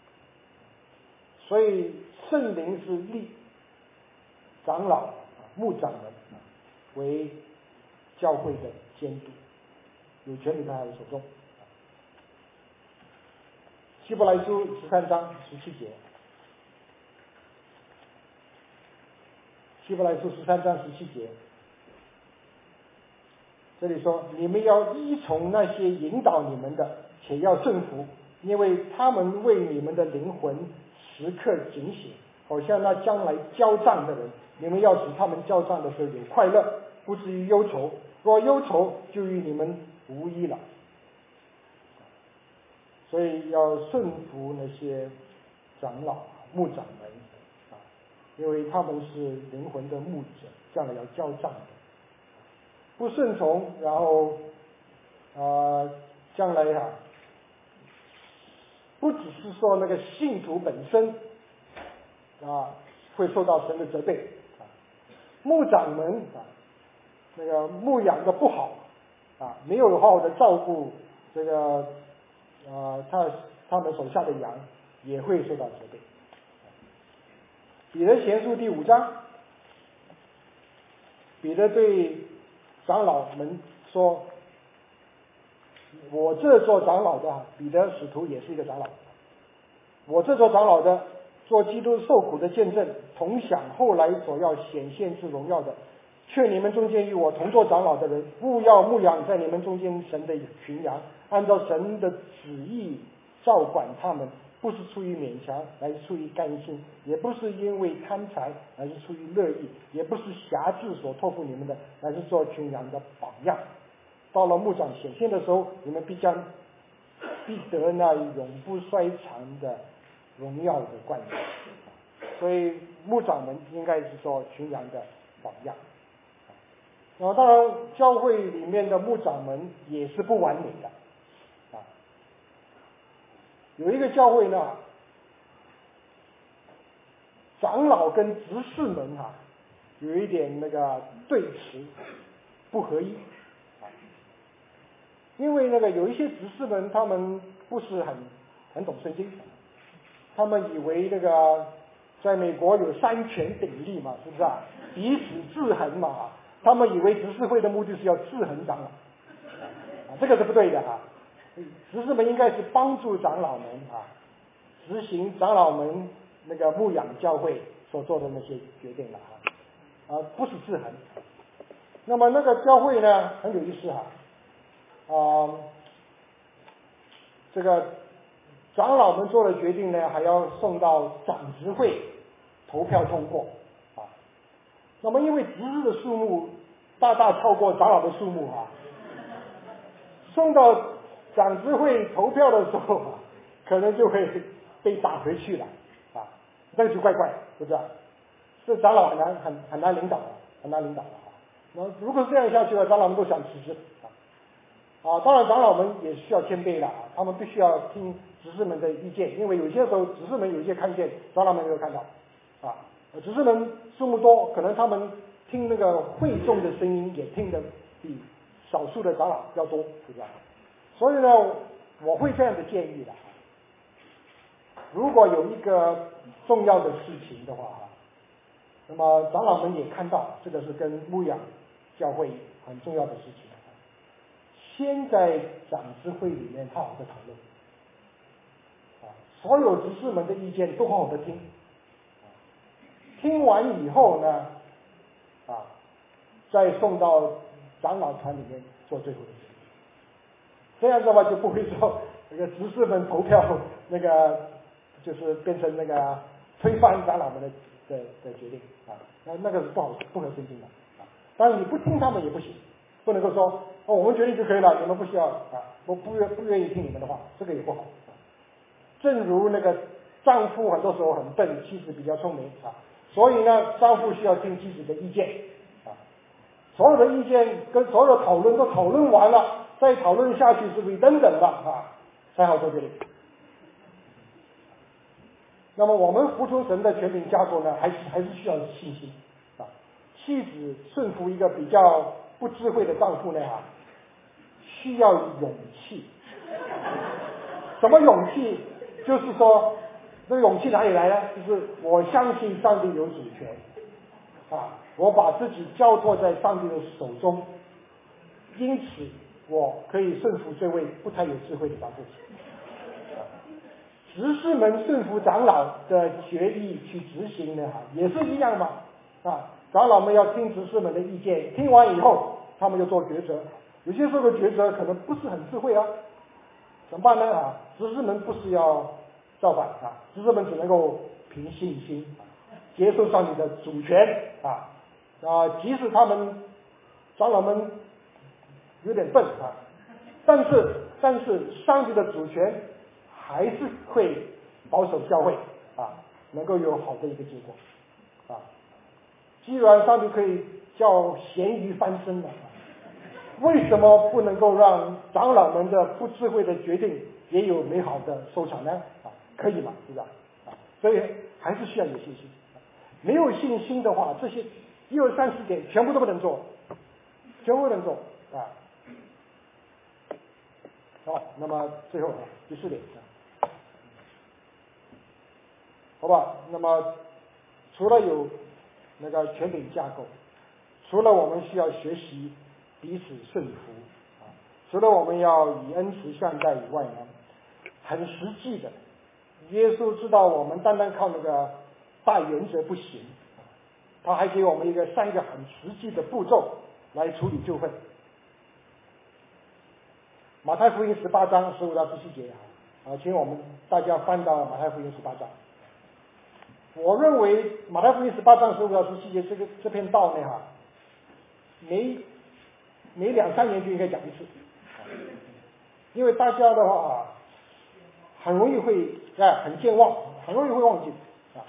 所以圣灵是立长老、牧长们为教会的监督，有权柄在他的手中。希伯来书十三章十七节，希伯来书十三章十七节，这里说：你们要依从那些引导你们的，且要顺服，因为他们为你们的灵魂时刻警醒，好像那将来交账的人。你们要使他们交账的时候有快乐，不至于忧愁。若忧愁，就与你们无益了。所以要顺服那些长老、牧长们啊，因为他们是灵魂的牧者，将来要交账的。不顺从，然后啊、呃，将来啊，不只是说那个信徒本身啊会受到神的责备啊，牧长们啊那个牧养的不好啊，没有好好的照顾这个啊他他们手下的羊，也会受到责备。彼得前书第五章，彼得对长老们说：我这做长老的，彼得使徒也是一个长老，我这做长老的，做基督受苦的见证，同享后来所要显现之荣耀的，劝你们中间与我同做长老的人，务要牧养在你们中间神的群羊，按照神的旨意照管他们，不是出于勉强，乃是出于甘心；也不是因为贪财，乃是出于乐意；也不是辖制所托付你们的，乃是做群羊的榜样。到了牧长显现的时候，你们必将必得那永不衰残的荣耀的冠冕。所以牧长们应该是做群羊的榜样。然后当然教会里面的牧长们也是不完美的啊。有一个教会呢，长老跟执事们啊有一点那个对持不合一啊，因为那个有一些执事们他们不是很很懂圣经，他们以为那个在美国有三权鼎立嘛，是不是啊？彼此制衡嘛，他们以为执事会的目的是要制衡长老啊，这个是不对的啊。执事们应该是帮助长老们啊，执行长老们那个牧养教会所做的那些决定了啊，啊不是制衡。那么那个教会呢很有意思哈，啊，呃，这个长老们做的决定呢还要送到长执会投票通过啊。那么因为执事的数目大大超过长老的数目啊，送到长执会投票的时候啊，可能就会被打回去了啊，那个就怪怪，是不是？这长老很难很很难领导的，很难领导的啊。那如果是这样下去了，长老们都想辞职啊。啊，当然长老们也需要谦卑了啊，他们必须要听执事们的意见，因为有些时候执事们有一些看见长老们没有看到啊。执事们数目多，可能他们听那个会众的声音也听得比少数的长老要多，是不是？所以呢，我会这样的建议的。如果有一个重要的事情的话，那么长老们也看到这个是跟牧养教会很重要的事情，先在长执会里面好好的讨论，啊，所有执事们的意见都好好的听，听完以后呢，啊，再送到长老团里面做最后的决定。这样的话就不会说那个执事们投票那个就是变成那个推翻长老们的的的决定啊，那那个是不好不合圣经的啊。当然你不听他们也不行，不能够说哦我们决定就可以了，你们不需要啊，我不愿不愿意听你们的话，这个也不好。正如那个丈夫很多时候很笨，妻子比较聪明啊，所以呢丈夫需要听妻子的意见啊，所有的意见跟所有的讨论都讨论完了，再讨论下去是 redundant 的啊，才好做决定。那么我们服从神的权柄家族呢，还是还是需要信心啊。妻子顺服一个比较不智慧的丈夫呢啊， 需要勇气。什么勇气？就是说，这个勇气哪里来呢？就是我相信上帝有主权啊，我把自己交托在上帝的手中，因此我可以顺服这位不太有智慧的大夫。执事们顺服长老的决议去执行呢，也是一样嘛啊，长老们要听执事们的意见，听完以后他们就做抉择，有些时候的抉择可能不是很智慧啊，怎么办呢啊？执事们不是要造反啊，执事们只能够凭信心接受上帝的主权啊啊，即使他们长老们有点笨啊，但是但是上帝的主权还是会保守教会啊，能够有好的一个结果啊。既然上帝可以叫咸鱼翻身了，为什么不能够让长老们的不智慧的决定也有美好的收场呢？啊，可以嘛，对吧？啊，所以还是需要有信心。没有信心的话，这些一二三四点全部都不能做，全部不能做啊。好，那么最后啊，第四点。好吧，那么除了有那个权柄架构，除了我们需要学习彼此顺服啊，除了我们要以恩慈相待以外呢，很实际的，耶稣知道我们单单靠那个大原则不行，他还给我们一个三个很实际的步骤来处理纠纷。马太福音十八章十五到十七节啊，请我们大家翻到马太福音十八章。我认为马太福音十八章十五到十七节这个这篇道呢哈，每每两三年就应该讲一次，因为大家的话啊，很容易会啊很健忘，很容易会忘记啊。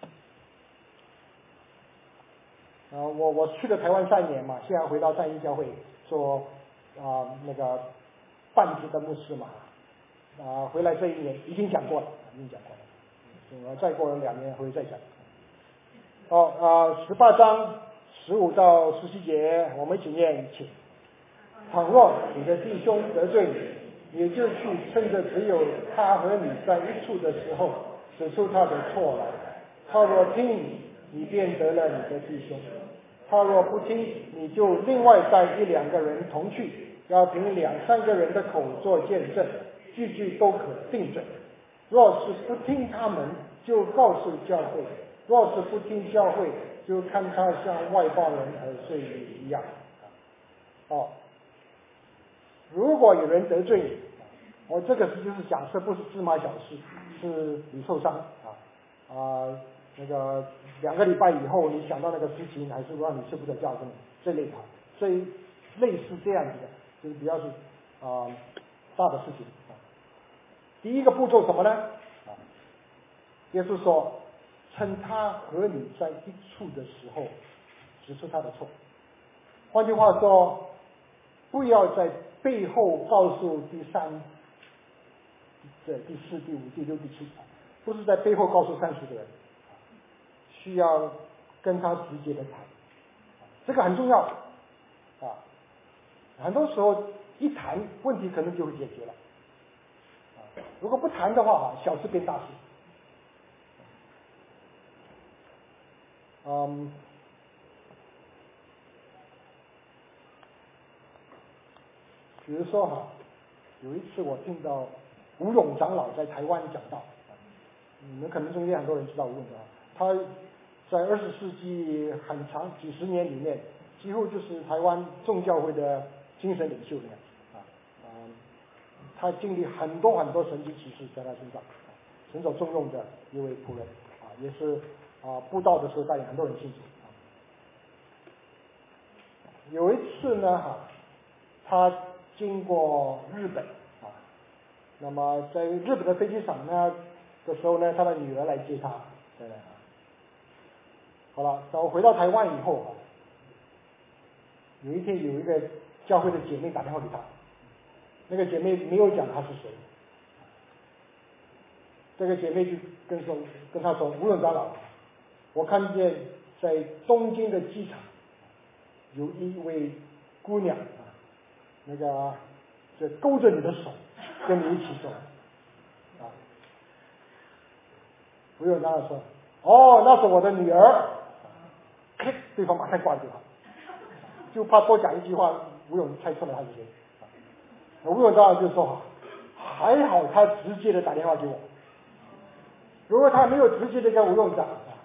啊，我我去了台湾三年嘛，现在回到战一教会做啊那个半职的牧师嘛，啊回来这一年已经讲过了，已经讲过了。我再过两年会再讲。好啊，十八章十五到十七节，我们一起念，请。倘若你的弟兄得罪你，你就去趁着只有他和你在一处的时候，指出他的错来。他若听你，你便得了你的弟兄；他若不听，你就另外带一两个人同去，要凭两三个人的口做见证，句句都可定准。若是不听他们，就告诉教会；若是不听教会，就看他像外邦人和税吏一样。哦，如果有人得罪你，我这个就是假设不是芝麻小事，是你受伤啊啊，那个两个礼拜以后你想到那个事情，还是让你睡不着觉的这类的，这类似这样子的，就是比较是啊大的事情啊。第一个步骤什么呢？啊，耶稣说，趁他和你在一处的时候，指出他的错。换句话说，不要在背后告诉第三、这第四、第五、第六、第七，不是在背后告诉三十个人，需要跟他直接的谈，这个很重要啊。很多时候一谈，问题可能就会解决了。如果不谈的话，小事变大事。嗯，比如说哈，有一次我听到吴勇长老在台湾讲道，你们可能中间很多人知道吴勇长老，他在二十世纪很长几十年里面，几乎就是台湾众教会的精神领袖那样啊啊。他经历很多很多神迹奇事在他身上，神所重用的一位仆人啊，也是啊布道的时候带领很多人信主啊。有一次呢哈，他经过日本啊，那么在日本的飞机场呢的时候呢，他的女儿来接他，对啊。好了，等我回到台湾以后啊，有一天有一个教会的姐妹打电话给他。那个姐妹没有讲她是谁，这个姐妹就跟说跟他说，吴勇长老，我看见在东京的机场有一位姑娘啊，那个就勾着你的手，跟你一起走啊。吴永章说：“哦，那是我的女儿。”嘿，对方马上挂电话，就怕多讲一句话，吴永猜出来他是谁。吴永章就说：“还好他直接的打电话给我，如果他没有直接的跟吴永章，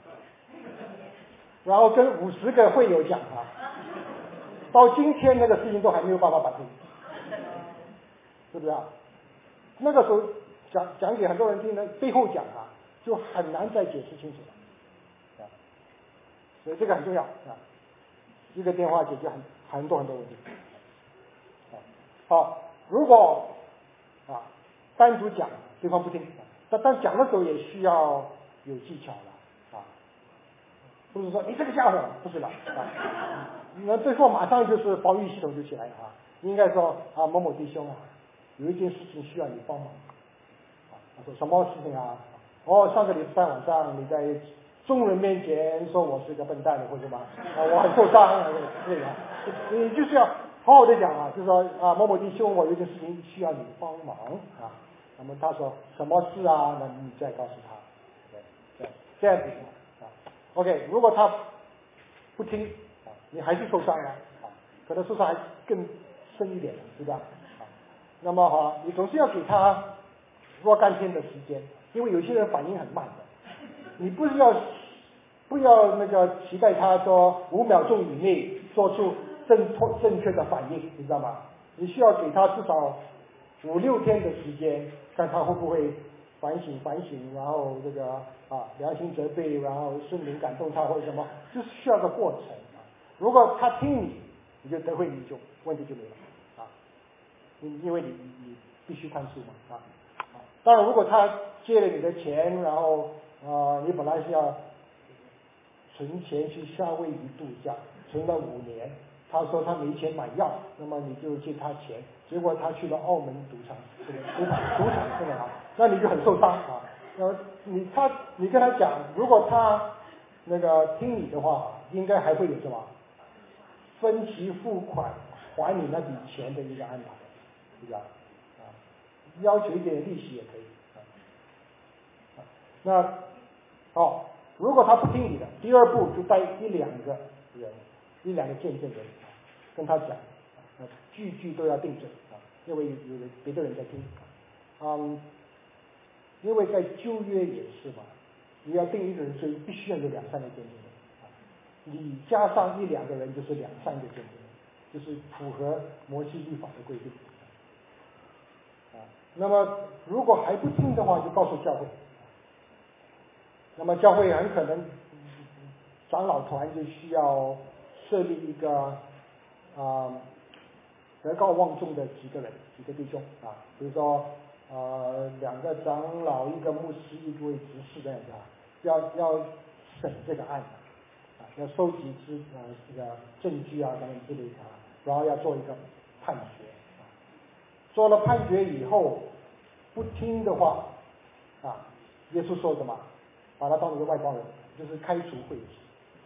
然后跟五十个会友讲啊，到今天那个事情都还没有办法把定，是不是啊？那个时候讲讲给很多人听的，背后讲啊，就很难再解释清楚了啊。所以这个很重要啊，一个电话解决很很多很多问题。啊，好，如果啊单独讲，对方不听，但但讲的时候也需要有技巧的啊，不是说你这个家伙，不是的啊，那对方马上就是防御系统就起来了啊，应该说啊某某弟兄啊，有一件事情需要你帮忙。他说什么事情啊？哦，上个礼拜晚上你在众人面前说我是个笨蛋或者什么啊，我很受伤啊，这个你就是要好好的讲啊，就是说啊某某弟兄，我有件事情需要你帮忙啊。那么他说什么事啊？那你再告诉他，对，这样子啊。OK， 如果他不听啊，你还是受伤了啊，可能受伤还更深一点，是吧？啊，那么好，你总是要给他若干天的时间，因为有些人反应很慢的，你不是要不要那个期待他说五秒钟以内做出正错正确的反应，你知道吗？你需要给他至少五六天的时间，看他会不会反省反省，然后这个啊良心责备，然后圣灵感动他或者什么，就是需要个过程啊。如果他听你，你就得会你就问题就没了啊，因因为你你必须看书嘛啊。当然，如果他借了你的钱，然后啊、呃，你本来是要存钱去夏威夷度假，存了五年，他说他没钱买药，那么你就借他钱，结果他去了澳门赌场，这个赌场赌场这个啊，那你就很受伤啊。那么你他你跟他讲，如果他那个听你的话，应该还会有什么分期付款还你那笔钱的一个安排，是吧？啊，要求一点利息也可以。啊，那好，如果他不听你的，第二步就带一两个人，一两个见证人啊，跟他讲，啊，句句都要订正啊，因为有有别的人在听。嗯，因为在旧约也是嘛，你要定一个人罪，必须要有两三个见证人啊，你加上一两个人就是两三个见证人，就是符合摩西律法的规定。啊，那么如果还不听的话，就告诉教会。那么教会很可能长老团就需要设立一个啊、呃、德高望重的几个人，几个弟兄啊，比如说呃两个长老，一个牧师，一位执事这样子啊，要要审这个案啊，要收集之呃这个证据啊等等之类的啊，然后要做一个判决啊，做了判决以后不听的话啊，耶稣说什么？把他当成个外邦人，就是开除会籍。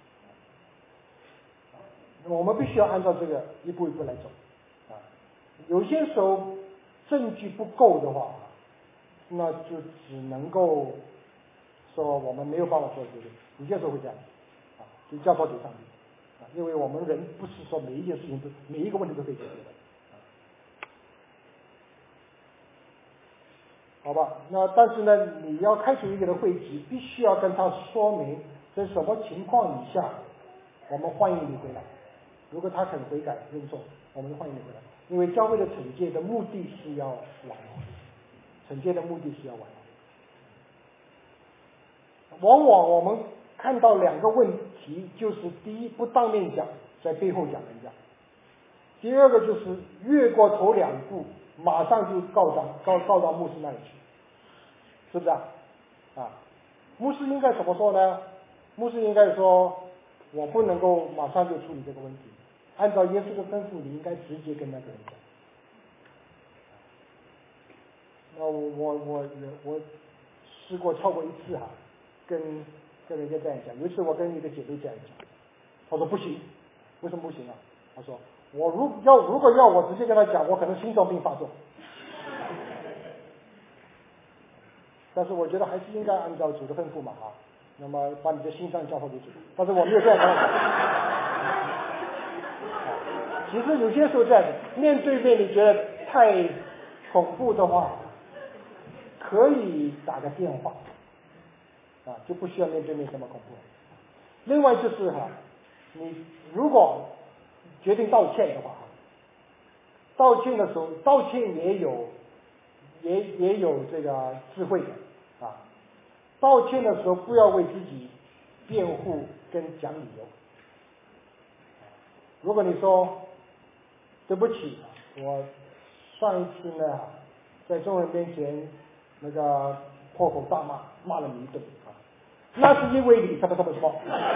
那么我们必须要按照这个一步一步来走啊。有些时候证据不够的话，那就只能够说我们没有办法做决定。有些时候会这样啊，就交托给上帝啊，因为我们人不是说每一件事情都每一个问题都可以解决的。好吧，那但是呢，你要开除一个人会籍，必须要跟他说明在什么情况以下，我们欢迎你回来。如果他肯悔改认错，我们欢迎你回来。因为教会的惩戒的目的是要挽回，惩戒的目的是要挽回。往往我们看到两个问题，就是第一，不当面讲，在背后讲人家；第二个就是越过头两步，马上就告状，告告到牧师那里去。是不是啊？啊，牧师应该怎么说呢？牧师应该说，我不能够马上就处理这个问题，按照耶稣的吩咐，你应该直接跟那个人讲。那我我我我试过超过一次哈、啊，跟跟人家这样讲。有一次我跟一个姐妹这样讲，她说不行，为什么不行啊？她说我如要如果要我直接跟他讲，我可能心脏病发作。但是我觉得还是应该按照主的吩咐嘛啊，那么把你的心脏交托给主。但是我没有这样跟他讲。其实有些时候这样子，面对面你觉得太恐怖的话，可以打个电话啊，就不需要面对面这么恐怖。另外就是哈，你如果决定道歉的话，道歉的时候，道歉也有也也有这个智慧的啊。道歉的时候不要为自己辩护跟讲理由。如果你说对不起，我上一次呢在众人面前那个破口大骂，骂了你一顿啊，那是因为你什么什么什么。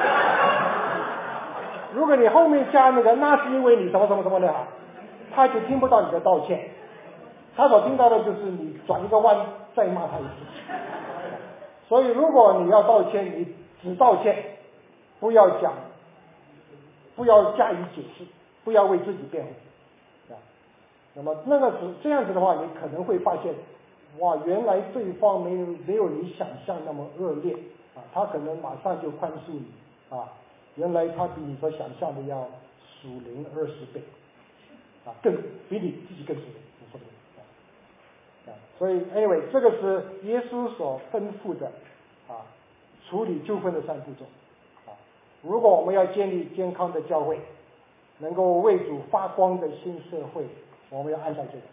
如果你后面加那个那是因为你什么什么什么的，他就听不到你的道歉，他所听到的就是你转一个弯再骂他一次。所以如果你要道歉，你只道歉，不要讲，不要加以解释，不要为自己辩护。那么那个时这样子的话，你可能会发现，哇，原来对方没有没有你想象那么恶劣啊，他可能马上就宽恕你啊，原来他比你所想象的要属灵二十倍啊，更比你自己更属灵，你说对不对啊？所以 anyway 这个是耶稣所吩咐的啊，处理纠纷的三步骤啊。如果我们要建立健康的教会，能够为主发光的新社会，我们要按照这个。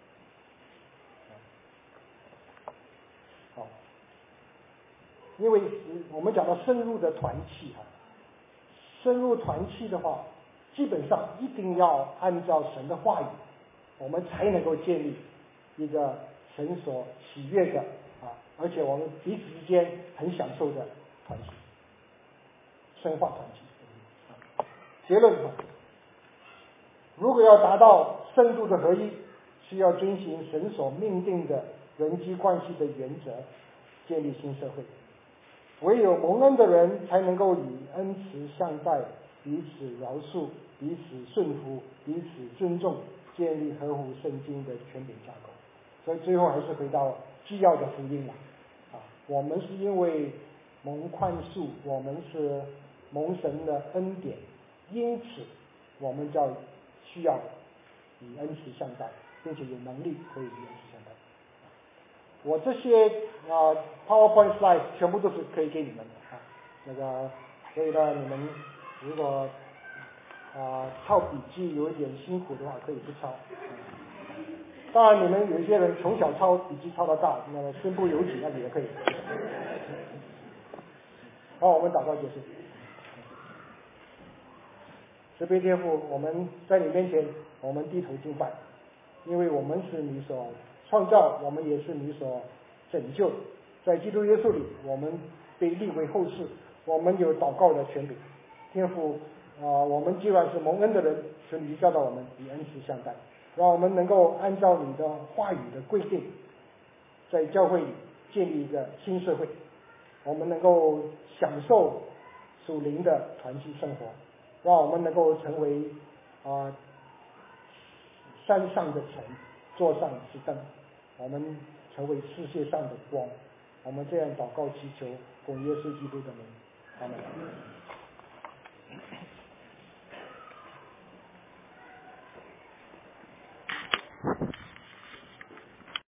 好，因为我们讲到深入的团契啊，深入团契的话，基本上一定要按照神的话语，我们才能够建立一个神所喜悦的啊，而且我们彼此之间很享受的团契，深化团契。结论是，如果要达到深度的合一，需要遵循神所命定的人际关系的原则，建立新社会。唯有蒙恩的人才能够以恩慈相待，彼此饶恕，彼此顺服，彼此尊重，建立合乎圣经的权柄架构。所以最后还是回到基要的福音了啊，我们是因为蒙宽恕，我们是蒙神的恩典，因此我们叫需要以恩慈相待，并且有能力可以以恩慈相待。我这些啊、呃、PowerPoint slide 全部都是可以给你们的啊，那个所以呢，你们如果啊、呃、抄笔记有一点辛苦的话，可以不抄。嗯、当然，你们有一些人从小抄笔记抄到大，那么身不由己，那也可以。好，我们祷告结束。慈悲天父，我们在你面前，我们低头敬拜，因为我们是你所创造，我们也是你所拯救。在基督耶稣里，我们被立为后世，我们有祷告的权柄。天父啊、呃，我们既然是蒙恩的人，求你教导我们以恩慈相待，让我们能够按照你的话语的规定，在教会里建立一个新社会，我们能够享受属灵的团契生活，让我们能够成为啊、呃、山上的城，座上之灯，我们成为世界上的光。我们这样祷告祈求，奉耶稣基督的名，阿门。